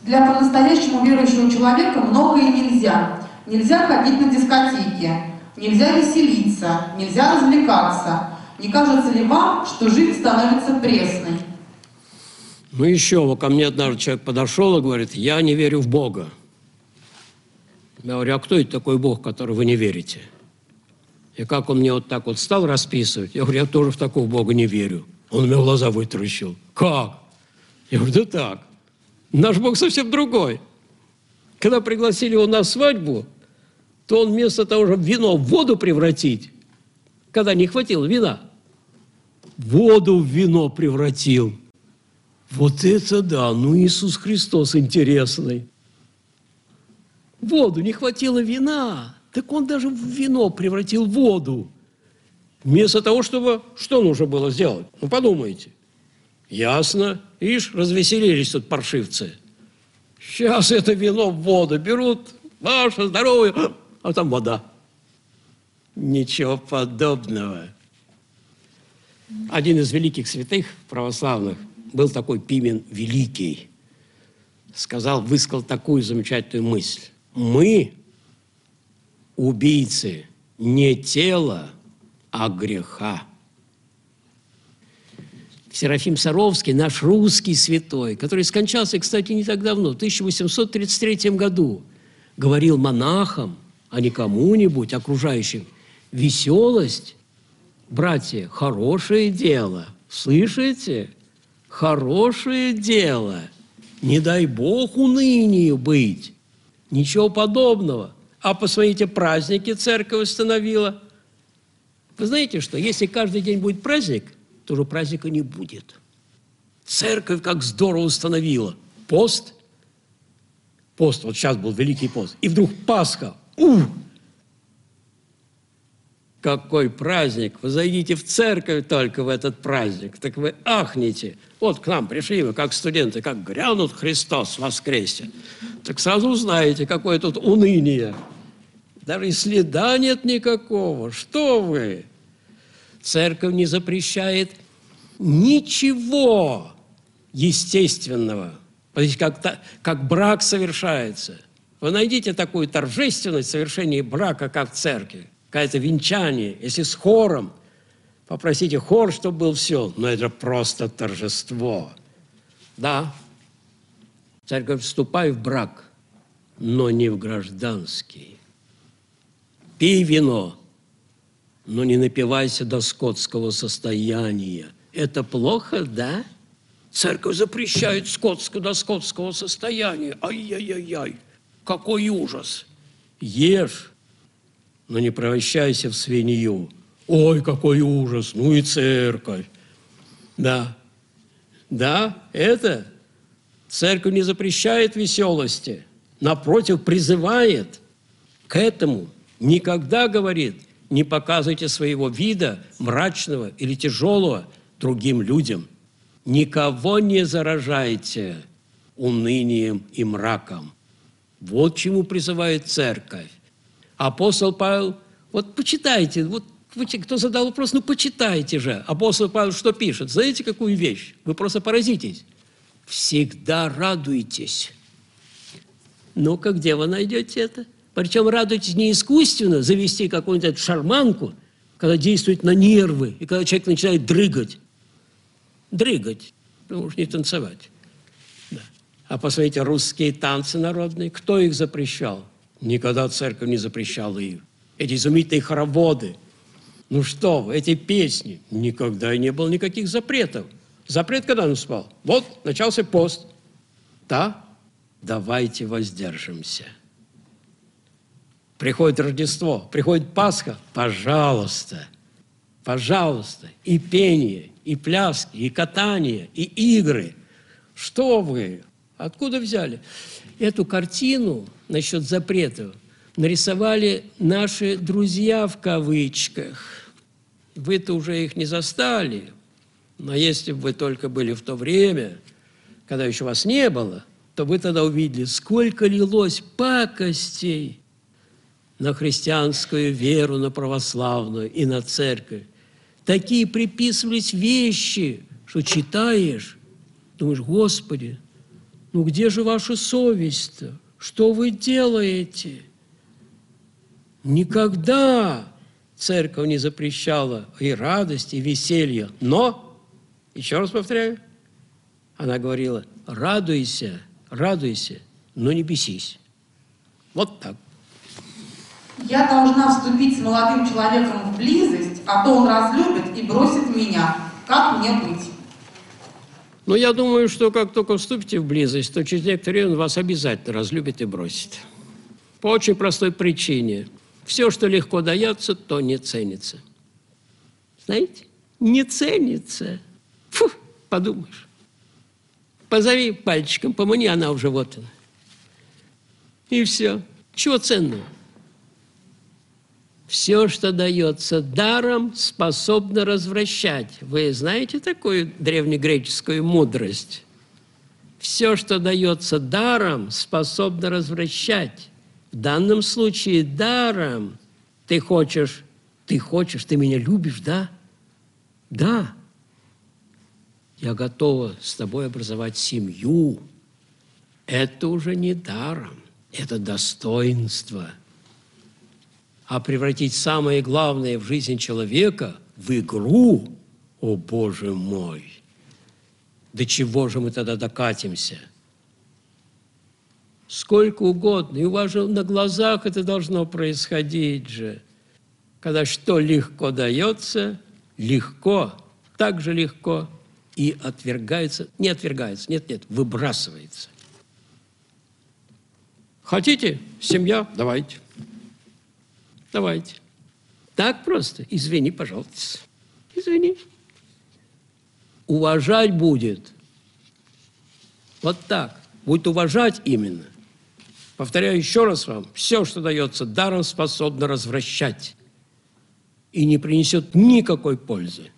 Для по-настоящему верующего человека многое нельзя. Нельзя ходить на дискотеки, нельзя веселиться, нельзя развлекаться. Не кажется ли вам, что жизнь становится пресной? Ну еще, вот ко мне однажды человек подошел и говорит: я не верю в Бога. Я говорю: а кто это такой Бог, в который вы не верите? И как он мне вот так вот стал расписывать, я говорю: я тоже в такого Бога не верю. Он у меня глаза вытаращил. Как? Я говорю: да так. Наш Бог совсем другой. Когда пригласили его на свадьбу, то он вместо того, чтобы вино в воду превратить, когда не хватило вина, воду в вино превратил. Вот это да, ну Иисус Христос интересный. Воду, не хватило вина, так он даже в вино превратил воду. Вместо того, чтобы... Что нужно было сделать? Ну, подумайте. Ясно. Ишь, развеселились тут паршивцы. Сейчас это вино в воду берут, ваше здоровье, а там вода. Ничего подобного. Один из великих святых православных, был такой Пимен Великий, высказал такую замечательную мысль. Мы убийцы не тела, а греха. Серафим Саровский, наш русский святой, который скончался, кстати, не так давно, в 1833 году, говорил монахам, а не кому-нибудь окружающим: веселость, братья, хорошее дело. Слышите? Хорошее дело. Не дай Бог унынию быть. Ничего подобного. А посмотрите, праздники церковь установила. Вы знаете что? Если каждый день будет праздник, то уже праздника не будет. Церковь как здорово установила. Пост. Пост, вот сейчас был Великий пост. И вдруг Пасха. Какой праздник! Вы зайдите в церковь только в этот праздник, так вы ахнете. Вот к нам пришли вы, как студенты, как грянут Христос воскресе. Так сразу узнаете, какое тут уныние. Даже и следа нет никакого. Что вы? Церковь не запрещает ничего естественного. Смотрите, как брак совершается. Вы найдите такую торжественность в совершении брака, как в церкви. Какое-то венчание, если с хором, попросите хор, чтобы был все, но это просто торжество. Да, церковь, вступай в брак, но не в гражданский. Пей вино, но не напивайся до скотского состояния. Это плохо, да? Церковь запрещает до скотского состояния. Ай-яй-яй-яй, какой ужас. Ешь, но не превращайся в свинью. Ой, какой ужас, ну и церковь. Да, это церковь не запрещает веселости, напротив, призывает к этому. Никогда, говорит, не показывайте своего вида мрачного или тяжелого другим людям. Никого не заражайте унынием и мраком. Вот чему призывает церковь. Апостол Павел, вот почитайте, вот кто задал вопрос, ну почитайте же. Апостол Павел что пишет? Знаете, какую вещь? Вы просто поразитесь. Всегда радуйтесь. Ну-ка, где вы найдете это? Причем радуйтесь не искусственно, завести какую-нибудь шарманку, когда действует на нервы, и когда человек начинает дрыгать. Дрыгать, ну уж не танцевать. Да. А посмотрите, русские танцы народные, кто их запрещал? Никогда церковь не запрещала их. Эти изумительные хороводы. Ну что вы, эти песни. Никогда и не было никаких запретов. Запрет когда наступал? Вот, начался пост. Да, давайте воздержимся. Приходит Рождество, приходит Пасха. Пожалуйста, пожалуйста. И пение, и пляски, и катание, и игры. Что вы? Откуда взяли? Эту картину насчет запретов нарисовали наши «друзья» в кавычках. Вы-то уже их не застали, но если бы вы только были в то время, когда еще вас не было, то вы тогда увидели, сколько лилось пакостей на христианскую веру, на православную и на церковь. Такие приписывались вещи, что читаешь, думаешь: Господи, Ну где же ваша совесть-то? Что вы делаете? Никогда церковь не запрещала и радость, и веселье. Но, еще раз повторяю, она говорила, радуйся, радуйся, но не бесись. Вот так. Я должна вступить с молодым человеком в близость, а то он разлюбит и бросит меня. Как мне быть? Но я думаю, что как только вступите в близость, то через некоторое время он вас обязательно разлюбит и бросит. По очень простой причине. Все, что легко дается, то не ценится. Знаете? Не ценится. Фу, подумаешь. Позови пальчиком, помани, она уже вот она. И все. Чего ценного? Все, что дается даром, способно развращать. Вы знаете такую древнегреческую мудрость? Все, что дается даром, способно развращать. В данном случае даром ты меня любишь, да? Да. Я готова с тобой образовать семью. Это уже не даром, это достоинство. А превратить самое главное в жизнь человека в игру, о Боже мой, до чего же мы тогда докатимся? Сколько угодно, и у вас же на глазах это должно происходить же. Когда что легко дается, легко, так же легко и отвергается, не отвергается, нет, выбрасывается. Хотите семья? Давайте. Давайте. Так просто. Извини, пожалуйста. Извини. Уважать будет. Вот так. Будет уважать именно. Повторяю еще раз вам. Все, что дается даром, способно развращать. И не принесет никакой пользы.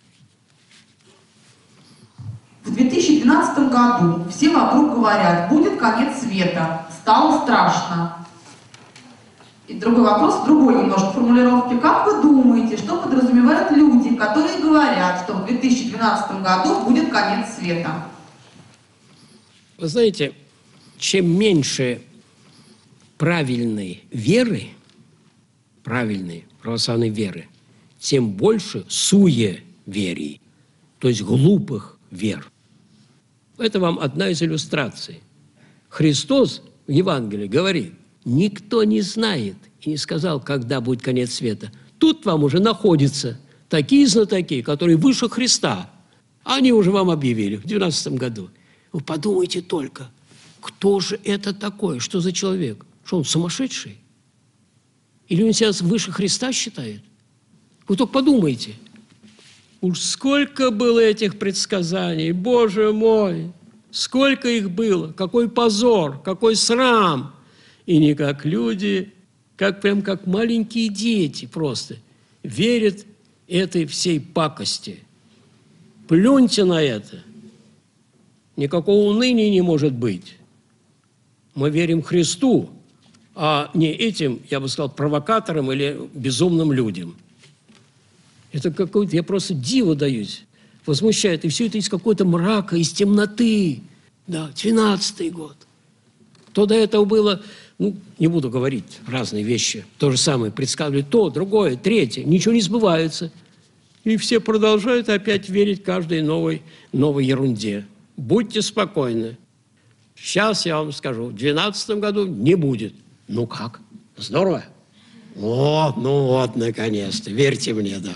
В 2012 году все вокруг говорят, будет конец света. Стало страшно. И другой вопрос, другой немножко формулировки. Как вы думаете, что подразумевают люди, которые говорят, что в 2012 году будет конец света? Вы знаете, чем меньше правильной веры, правильной православной веры, тем больше суеверий, то есть глупых вер. Это вам одна из иллюстраций. Христос в Евангелии говорит, никто не знает и не сказал, когда будет конец света. Тут вам уже находятся такие знатоки, которые выше Христа. Они уже вам объявили в 2012 году. Вы подумайте только, кто же это такой, что за человек? Что он сумасшедший? Или он себя выше Христа считает? Вы только подумайте. Уж сколько было этих предсказаний, Боже мой! Сколько их было, какой позор, какой срам! И не как люди, прям как маленькие дети просто верят этой всей пакости. Плюньте на это. Никакого уныния не может быть. Мы верим Христу, а не этим, я бы сказал, провокаторам или безумным людям. Это какой-то, я просто диву даюсь, возмущает. И все это из какого-то мрака, из темноты. Да, 12-й год. То до этого было, не буду говорить разные вещи, то же самое, предсказывали то, другое, третье, ничего не сбывается. И все продолжают опять верить каждой новой ерунде. Будьте спокойны. Сейчас я вам скажу, в 2012 году не будет. Ну как? Здорово? О, ну вот, наконец-то. Верьте мне, да.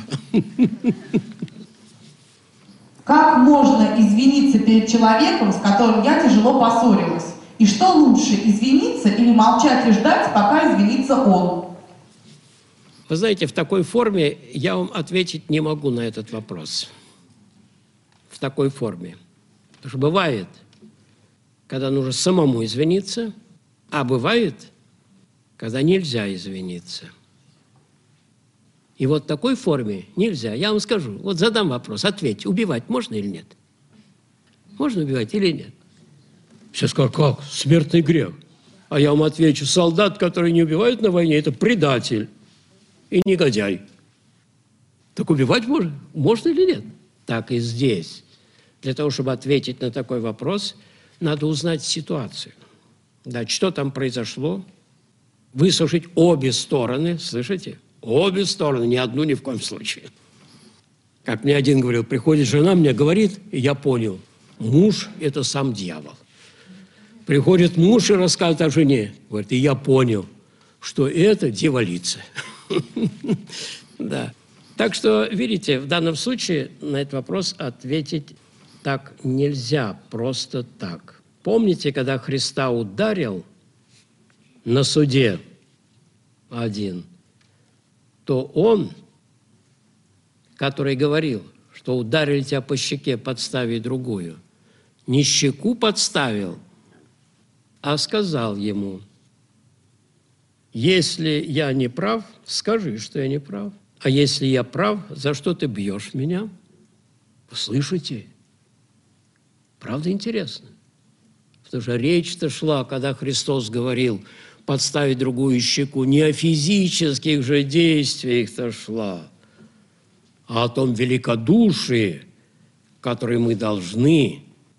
Как можно извиниться перед человеком, с которым я тяжело поссорилась? И что лучше, извиниться или молчать и ждать, пока извинится он? Вы знаете, в такой форме я вам ответить не могу на этот вопрос. В такой форме. Потому что бывает, когда нужно самому извиниться, а бывает, когда нельзя извиниться. И вот в такой форме нельзя. Я вам скажу, вот задам вопрос, ответьте, убивать можно или нет? Можно убивать или нет? Все скажут, как? Смертный грех. А я вам отвечу, солдат, который не убивает на войне, это предатель и негодяй. Так убивать можно? Можно или нет? Так и здесь. Для того, чтобы ответить на такой вопрос, надо узнать ситуацию. Да, что там произошло, выслушать обе стороны, слышите? Обе стороны, ни одну ни в коем случае. Как мне один говорил, приходит жена, мне говорит, и я понял, муж – это сам дьявол. Приходит муж и рассказывает о жене, говорит, и я понял, что это дьяволица. Да. Так что, видите, в данном случае на этот вопрос ответить так нельзя, просто так. Помните, когда Христа ударил на суде один, то он, который говорил, что ударили тебя по щеке, подстави другую, не щеку подставил, а сказал ему, если я не прав, скажи, что я не прав. А если я прав, за что ты бьешь меня? Вы слышите? Правда интересно? Потому что речь-то шла, когда Христос говорил подставить другую щеку, не о физических же действиях-то шла, а о том великодушии, которое мы должны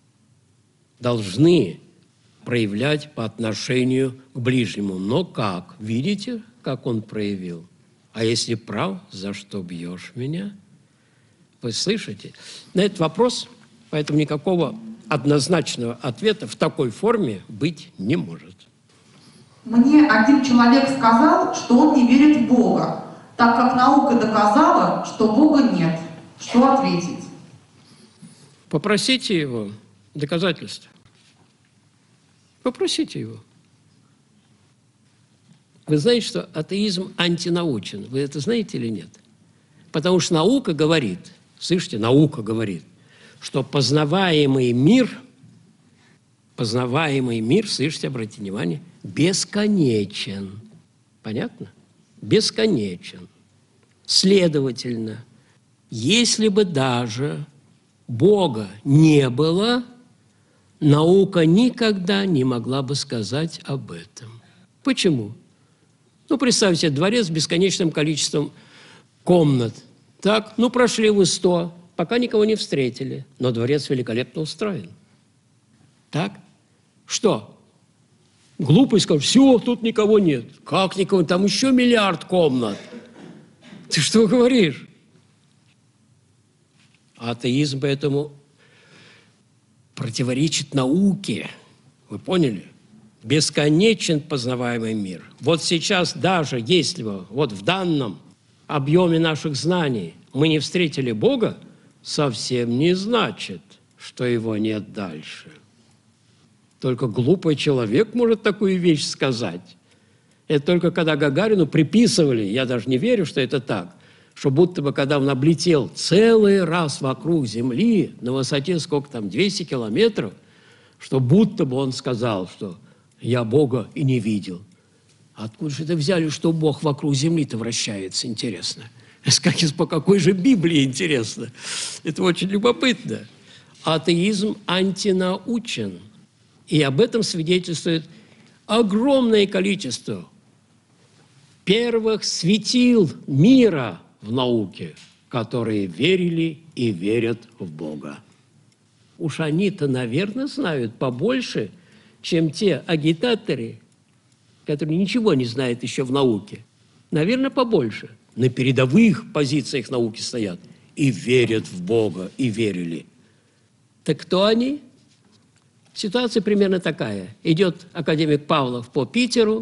проявлять по отношению к ближнему. Но как? Видите, как он проявил? А если прав, за что бьешь меня? Вы слышите? На этот вопрос, поэтому никакого однозначного ответа в такой форме быть не может. Мне один человек сказал, что он не верит в Бога, так как наука доказала, что Бога нет. Что ответить? Попросите его доказательства. Попросите его. Вы знаете, что атеизм антинаучен. Вы это знаете или нет? Потому что наука говорит, слышите, наука говорит, что познаваемый мир, слышите, обратите внимание, бесконечен. Понятно? Бесконечен. Следовательно, если бы даже Бога не было, наука никогда не могла бы сказать об этом. Почему? Ну, представьте, дворец с бесконечным количеством комнат. Так, ну, прошли вы 100, пока никого не встретили, но дворец великолепно устроен. Так? Что? Глупый скажет, все, тут никого нет. Как никого? Там еще миллиард комнат. Ты что говоришь? Атеизм поэтому противоречит науке. Вы поняли? Бесконечен познаваемый мир. Вот сейчас даже если вот в данном объеме наших знаний мы не встретили Бога, совсем не значит, что его нет дальше. Только глупый человек может такую вещь сказать. Это только когда Гагарину приписывали, я даже не верю, что это так, что будто бы, когда он облетел целый раз вокруг Земли на высоте, сколько там, 200 километров, что будто бы он сказал, что я Бога и не видел. Откуда же это взяли, что Бог вокруг Земли-то вращается, интересно? По какой же Библии, интересно? Это очень любопытно. Атеизм антинаучен. И об этом свидетельствует огромное количество первых светил мира в науке, которые верили и верят в Бога. Уж они-то, наверное, знают побольше, чем те агитаторы, которые ничего не знают еще в науке. Наверное, побольше. На передовых позициях науки стоят и верят в Бога, и верили. Так кто они? Ситуация примерно такая. Идет академик Павлов по Питеру,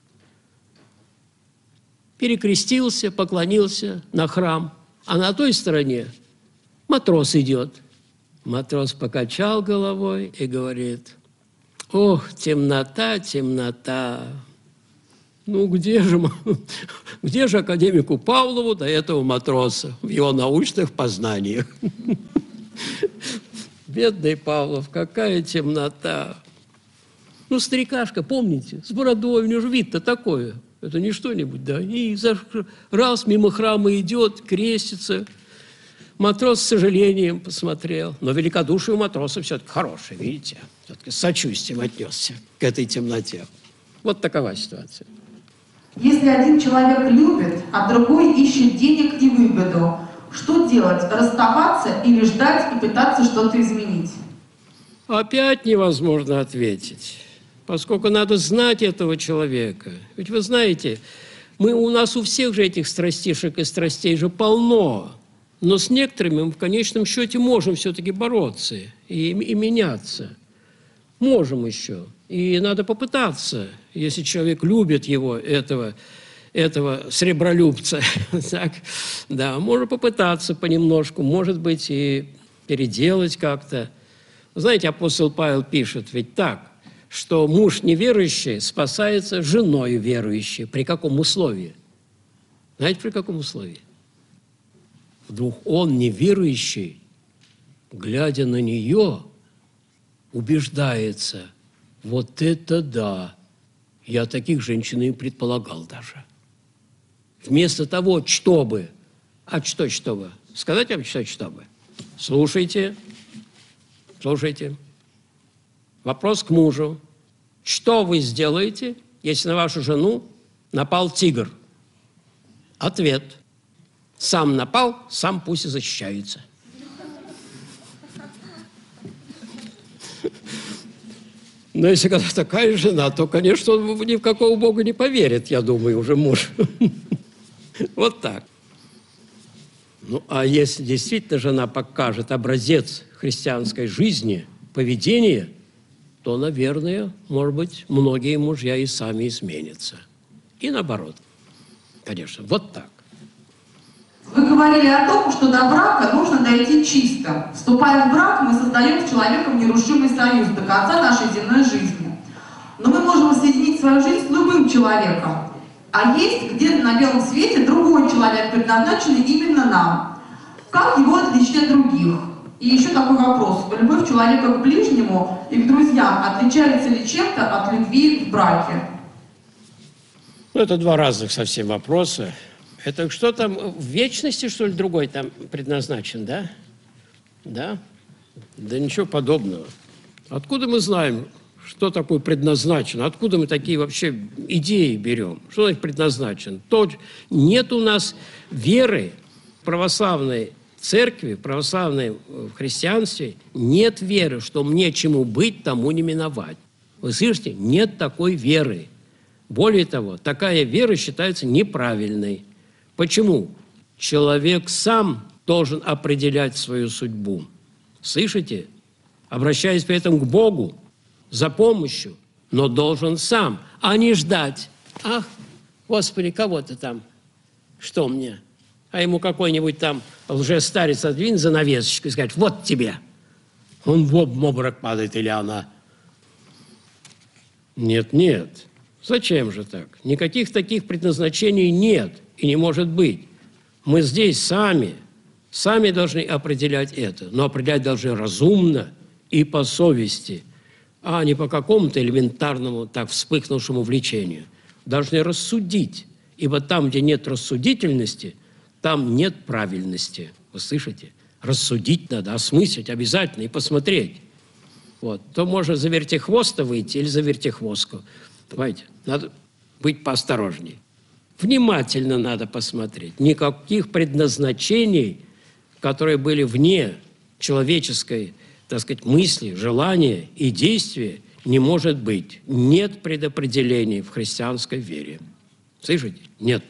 перекрестился, поклонился на храм, а на той стороне матрос идет. Матрос покачал головой и говорит: ох, темнота, темнота. Ну, где же академику Павлову до этого матроса в его научных познаниях? Бедный Павлов, какая темнота. Ну, старикашка, помните, с бородой, у него же вид-то такое. Это не что-нибудь, да. И раз мимо храма идет, крестится. Матрос с сожалением посмотрел. Но великодушие у матроса все-таки хорошее, видите? Все-таки с сочувствием отнесся к этой темноте. Вот такова ситуация. Если один человек любит, а другой ищет денег и выгоду, что делать? Расставаться или ждать и пытаться что-то изменить? Опять невозможно ответить, поскольку надо знать этого человека. Ведь вы знаете, у нас у всех же этих страстишек и страстей же полно, но с некоторыми мы в конечном счете можем все-таки бороться и меняться. Можем еще. И надо попытаться, если человек любит его, этого сребролюбца, так, да, можно попытаться понемножку, может быть, и переделать как-то. Знаете, апостол Павел пишет ведь так, что муж неверующий спасается женой верующей. При каком условии? Знаете, при каком условии? Вдруг он, неверующий, глядя на нее, убеждается, вот это да, я таких женщин и предполагал даже. Вместо того, чтобы, чтобы? Сказать вам, что чтобы? Слушайте. Вопрос к мужу. Что вы сделаете, если на вашу жену напал тигр? Ответ. Сам напал, сам пусть и защищается. Но если когда такая жена, то, конечно, он ни в какого Бога не поверит, я думаю, уже муж. Вот так. Ну, а если действительно жена покажет образец христианской жизни, поведения, то, наверное, может быть, многие мужья и сами изменятся. И наоборот. Конечно, вот так. Вы говорили о том, что до брака нужно дойти чисто. Вступая в брак, мы создаем с человеком нерушимый союз до конца нашей земной жизни. Но мы можем соединить свою жизнь с любым человеком. А есть где-то на белом свете другой человек, предназначенный именно нам. Как его отличить от других? И еще такой вопрос. Любовь человека к ближнему и к друзьям отличается ли чем-то от любви в браке? Ну, это два разных совсем вопроса. Это что там, в вечности, что ли, другой там предназначен, да? Да? Да ничего подобного. Откуда мы знаем, что такое предназначено? Откуда мы такие вообще идеи берем? Что значит предназначен? Нет у нас веры в православной церкви, в православной христианстве, нет веры, что мне чему быть, тому не миновать. Вы слышите? Нет такой веры. Более того, такая вера считается неправильной. Почему? Человек сам должен определять свою судьбу. Слышите? Обращаясь при этом к Богу за помощью, но должен сам, а не ждать. Ах, Господи, кого-то там, что мне? А ему какой-нибудь там лжестарец отдвинет занавесочку и скажет, вот тебе. Он в обморок падает или она. Нет. Зачем же так? Никаких таких предназначений нет и не может быть. Мы здесь сами должны определять это, но определять должны разумно и по совести, а не по какому-то элементарному, так вспыхнувшему влечению. Должны рассудить, ибо там, где нет рассудительности, там нет правильности. Вы слышите? Рассудить надо, осмыслить обязательно и посмотреть. Вот. То можно за вертихвоста выйти или за вертихвостку. Понимаете? Надо быть поосторожнее. Внимательно надо посмотреть. Никаких предназначений, которые были вне человеческой, так сказать, мысли, желания и действия, не может быть. Нет предопределений в христианской вере. Слышите? Нет.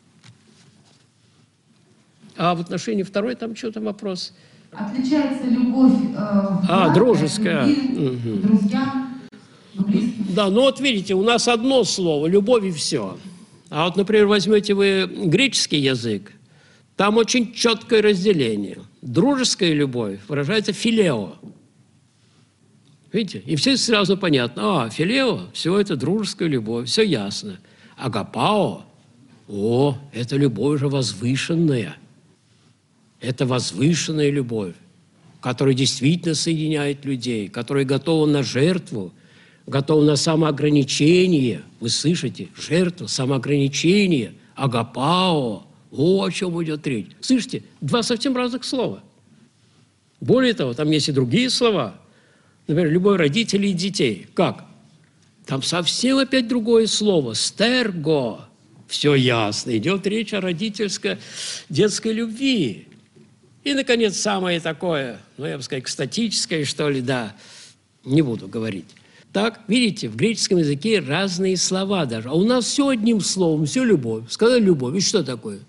А в отношении второй там что-то вопрос. Отличается любовь дружеская. К друзьям, близким? Да, ну вот видите, у нас одно слово – любовь и все. А вот, например, возьмете вы греческий язык, там очень четкое разделение. Дружеская любовь выражается филео. Видите? И все сразу понятно. Филео – все это дружеская любовь, все ясно. Агапао – это любовь уже возвышенная. Это возвышенная любовь, которая действительно соединяет людей, которая готова на жертву, готова на самоограничение. Вы слышите? Жертва, самоограничение, агапао. О чем идет речь. Слышите? Два совсем разных слова. Более того, там есть и другие слова. Например, любовь родителей и детей. Как? Там совсем опять другое слово. Стерго. Все ясно. Идет речь о родительско-детской любви. И, наконец, самое такое, я бы сказал, экстатическое, что ли, да. Не буду говорить. Так, видите, в греческом языке разные слова даже. А у нас все одним словом, все любовь. Сказали любовь. И что такое?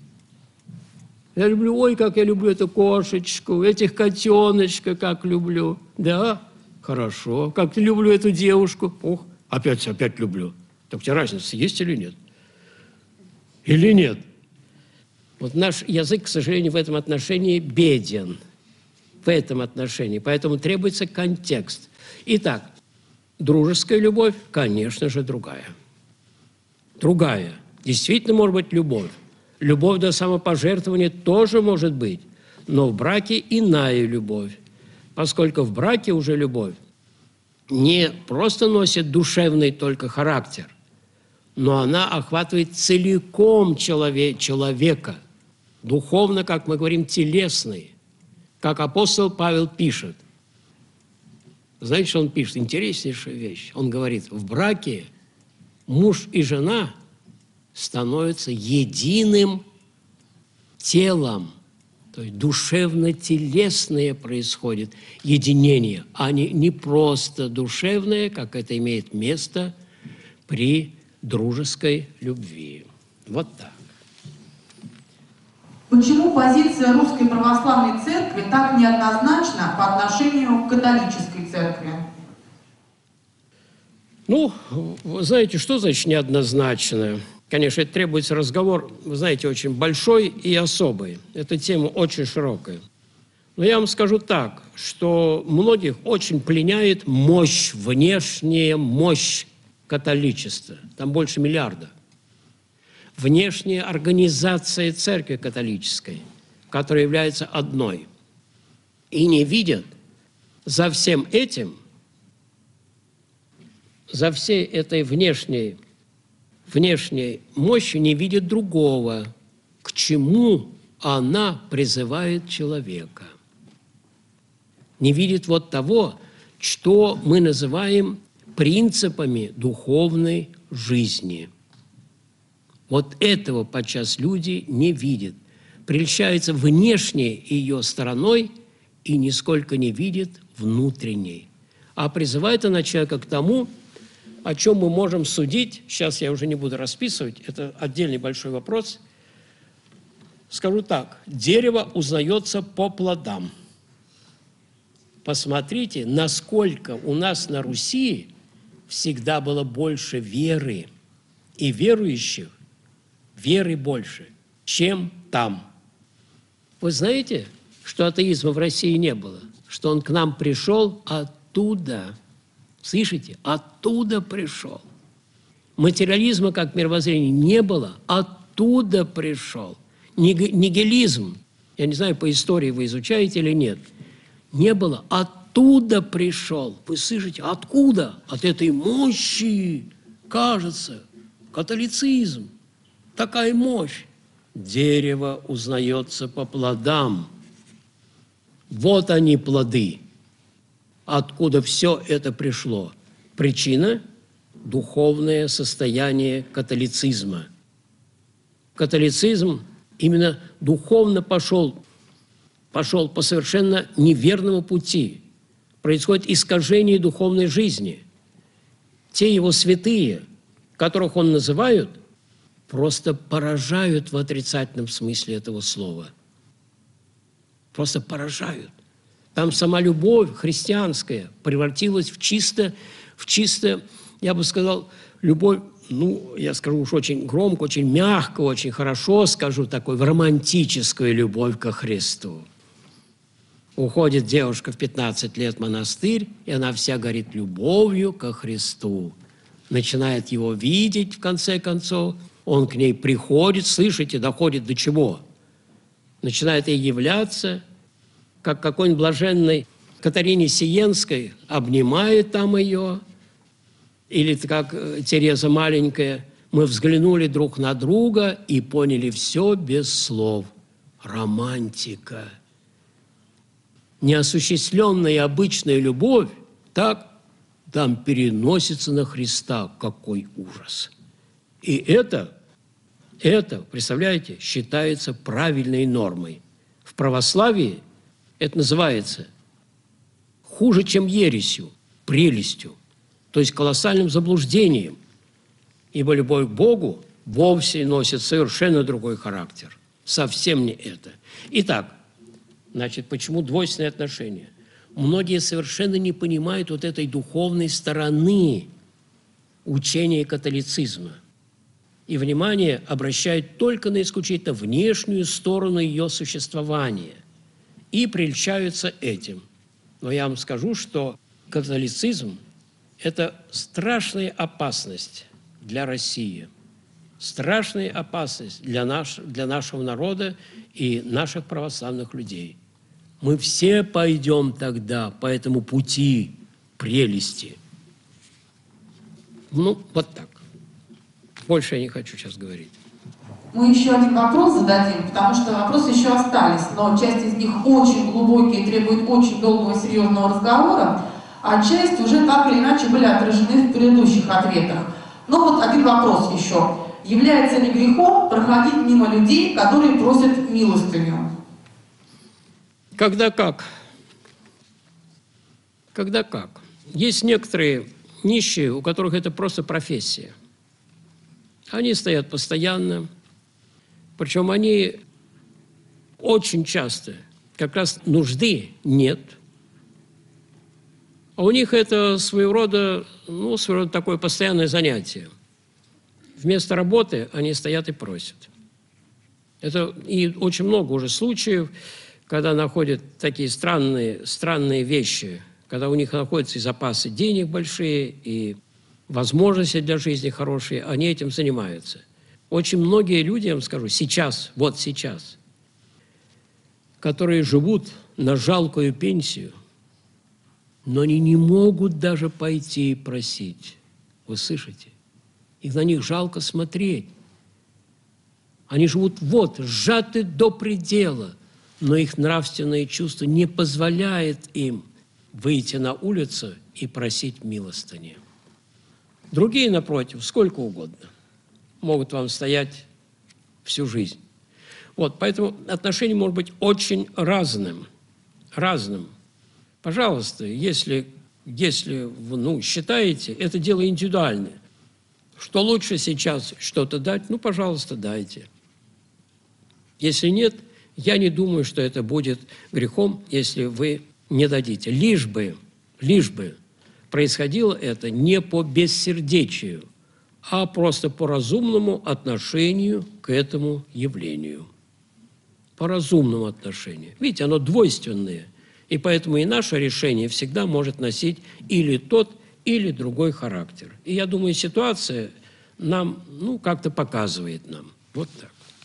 Я люблю, ой, как я люблю эту кошечку, этих котеночка, как люблю. Да, хорошо. Как люблю эту девушку. Ох, опять люблю. Так у тебя разница есть или нет? Или нет? Вот наш язык, к сожалению, в этом отношении беден. В этом отношении. Поэтому требуется контекст. Итак, дружеская любовь, конечно же, другая. Другая. Действительно может быть любовь. Любовь до самопожертвования тоже может быть. Но в браке иная любовь. Поскольку в браке уже любовь не просто носит душевный только характер, но она охватывает целиком человека. Духовно, как мы говорим, телесный. Как апостол Павел пишет. Знаете, что он пишет? Интереснейшая вещь. Он говорит, в браке муж и жена становятся единым телом. То есть душевно-телесное происходит единение, а не просто душевное, как это имеет место при дружеской любви. Вот так. Почему позиция Русской Православной Церкви так неоднозначна по отношению к католической церкви? Ну, вы знаете, что значит неоднозначно? Конечно, это требуется разговор, вы знаете, очень большой и особый. Эта тема очень широкая. Но я вам скажу так, что многих очень пленяет мощь, внешняя мощь католичества. Там больше миллиарда. Внешняя организация церкви католической, которая является одной. И не видят за всем этим, за всей этой внешней мощи не видит другого, к чему она призывает человека. Не видит вот того, что мы называем принципами духовной жизни. Вот этого подчас люди не видят. Прельщаются внешней ее стороной и нисколько не видят внутренней. А призывает она человека к тому, о чем мы можем судить, сейчас я уже не буду расписывать, это отдельный большой вопрос. Скажу так, дерево узнается по плодам. Посмотрите, насколько у нас на Руси всегда было больше веры и верующих, веры больше, чем там. Вы знаете, что атеизма в России не было? Что он к нам пришел оттуда. Слышите? Оттуда пришел. Материализма как мировоззрения не было, оттуда пришел. Нигилизм, я не знаю, по истории вы изучаете или нет, не было, оттуда пришел. Вы слышите? Откуда? От этой мощи, кажется, католицизм. Такая мощь. Дерево узнается по плодам. Вот они плоды. Откуда все это пришло? Причина – духовное состояние католицизма. Католицизм именно духовно пошел по совершенно неверному пути. Происходит искажение духовной жизни. Те его святые, которых он называет, просто поражают в отрицательном смысле этого слова. Просто поражают. Там сама любовь христианская превратилась в чисто, я бы сказал, любовь, я скажу уж очень громко, очень мягко, очень хорошо скажу, такой, в романтическую любовь ко Христу. Уходит девушка в 15 лет в монастырь, и она вся горит любовью ко Христу. Начинает его видеть, в конце концов, он к ней приходит, слышите, доходит до чего? Начинает ей являться, как какой-нибудь блаженной Катарине Сиенской, обнимает там ее, или как Тереза маленькая, мы взглянули друг на друга и поняли все без слов. Романтика. Неосуществленная обычная любовь, так, там переносится на Христа. Какой ужас! И это, представляете, считается правильной нормой. В православии это называется хуже, чем ересью. прелестью, то есть колоссальным заблуждением. Ибо любовь к Богу вовсе носит совершенно другой характер. Совсем не это. Итак, значит, почему двойственные отношения? Многие совершенно не понимают вот этой духовной стороны учения католицизма. И внимание обращают только на исключительно внешнюю сторону ее существования. И прельщаются этим. Но я вам скажу, что католицизм – это страшная опасность для России, страшная опасность для нашего народа и наших православных людей. Мы все пойдем тогда по этому пути прелести. Ну, вот так. Больше я не хочу сейчас говорить. Мы еще один вопрос зададим, потому что вопросы еще остались, но часть из них очень глубокие, требует очень долгого, серьезного разговора, а часть уже так или иначе были отражены в предыдущих ответах. Но вот один вопрос еще. Является ли грехом проходить мимо людей, которые просят милостыню? Когда как? Когда как? Есть некоторые нищие, у которых это просто профессия. Они стоят постоянно, причем они очень часто, как раз нужды нет, а у них это своего рода такое постоянное занятие. Вместо работы они стоят и просят. Это и очень много уже случаев, когда находят такие странные вещи, когда у них находятся и запасы денег большие, и возможности для жизни хорошие, они этим занимаются. Очень многие люди, я вам скажу, сейчас, которые живут на жалкую пенсию, но они не могут даже пойти и просить. Вы слышите? И на них жалко смотреть. Они живут сжаты до предела, но их нравственное чувство не позволяет им выйти на улицу и просить милостыни. Другие, напротив, сколько угодно, могут вам стоять всю жизнь. Поэтому отношение может быть очень разным. Пожалуйста, если вы считаете, это дело индивидуальное, что лучше сейчас что-то дать, пожалуйста, дайте. Если нет, я не думаю, что это будет грехом, если вы не дадите. Лишь бы происходило это не по бессердечию, а просто по разумному отношению к этому явлению. По разумному отношению. Видите, оно двойственное, и поэтому и наше решение всегда может носить или тот, или другой характер. И я думаю, ситуация нам, как-то показывает нам. Вот так.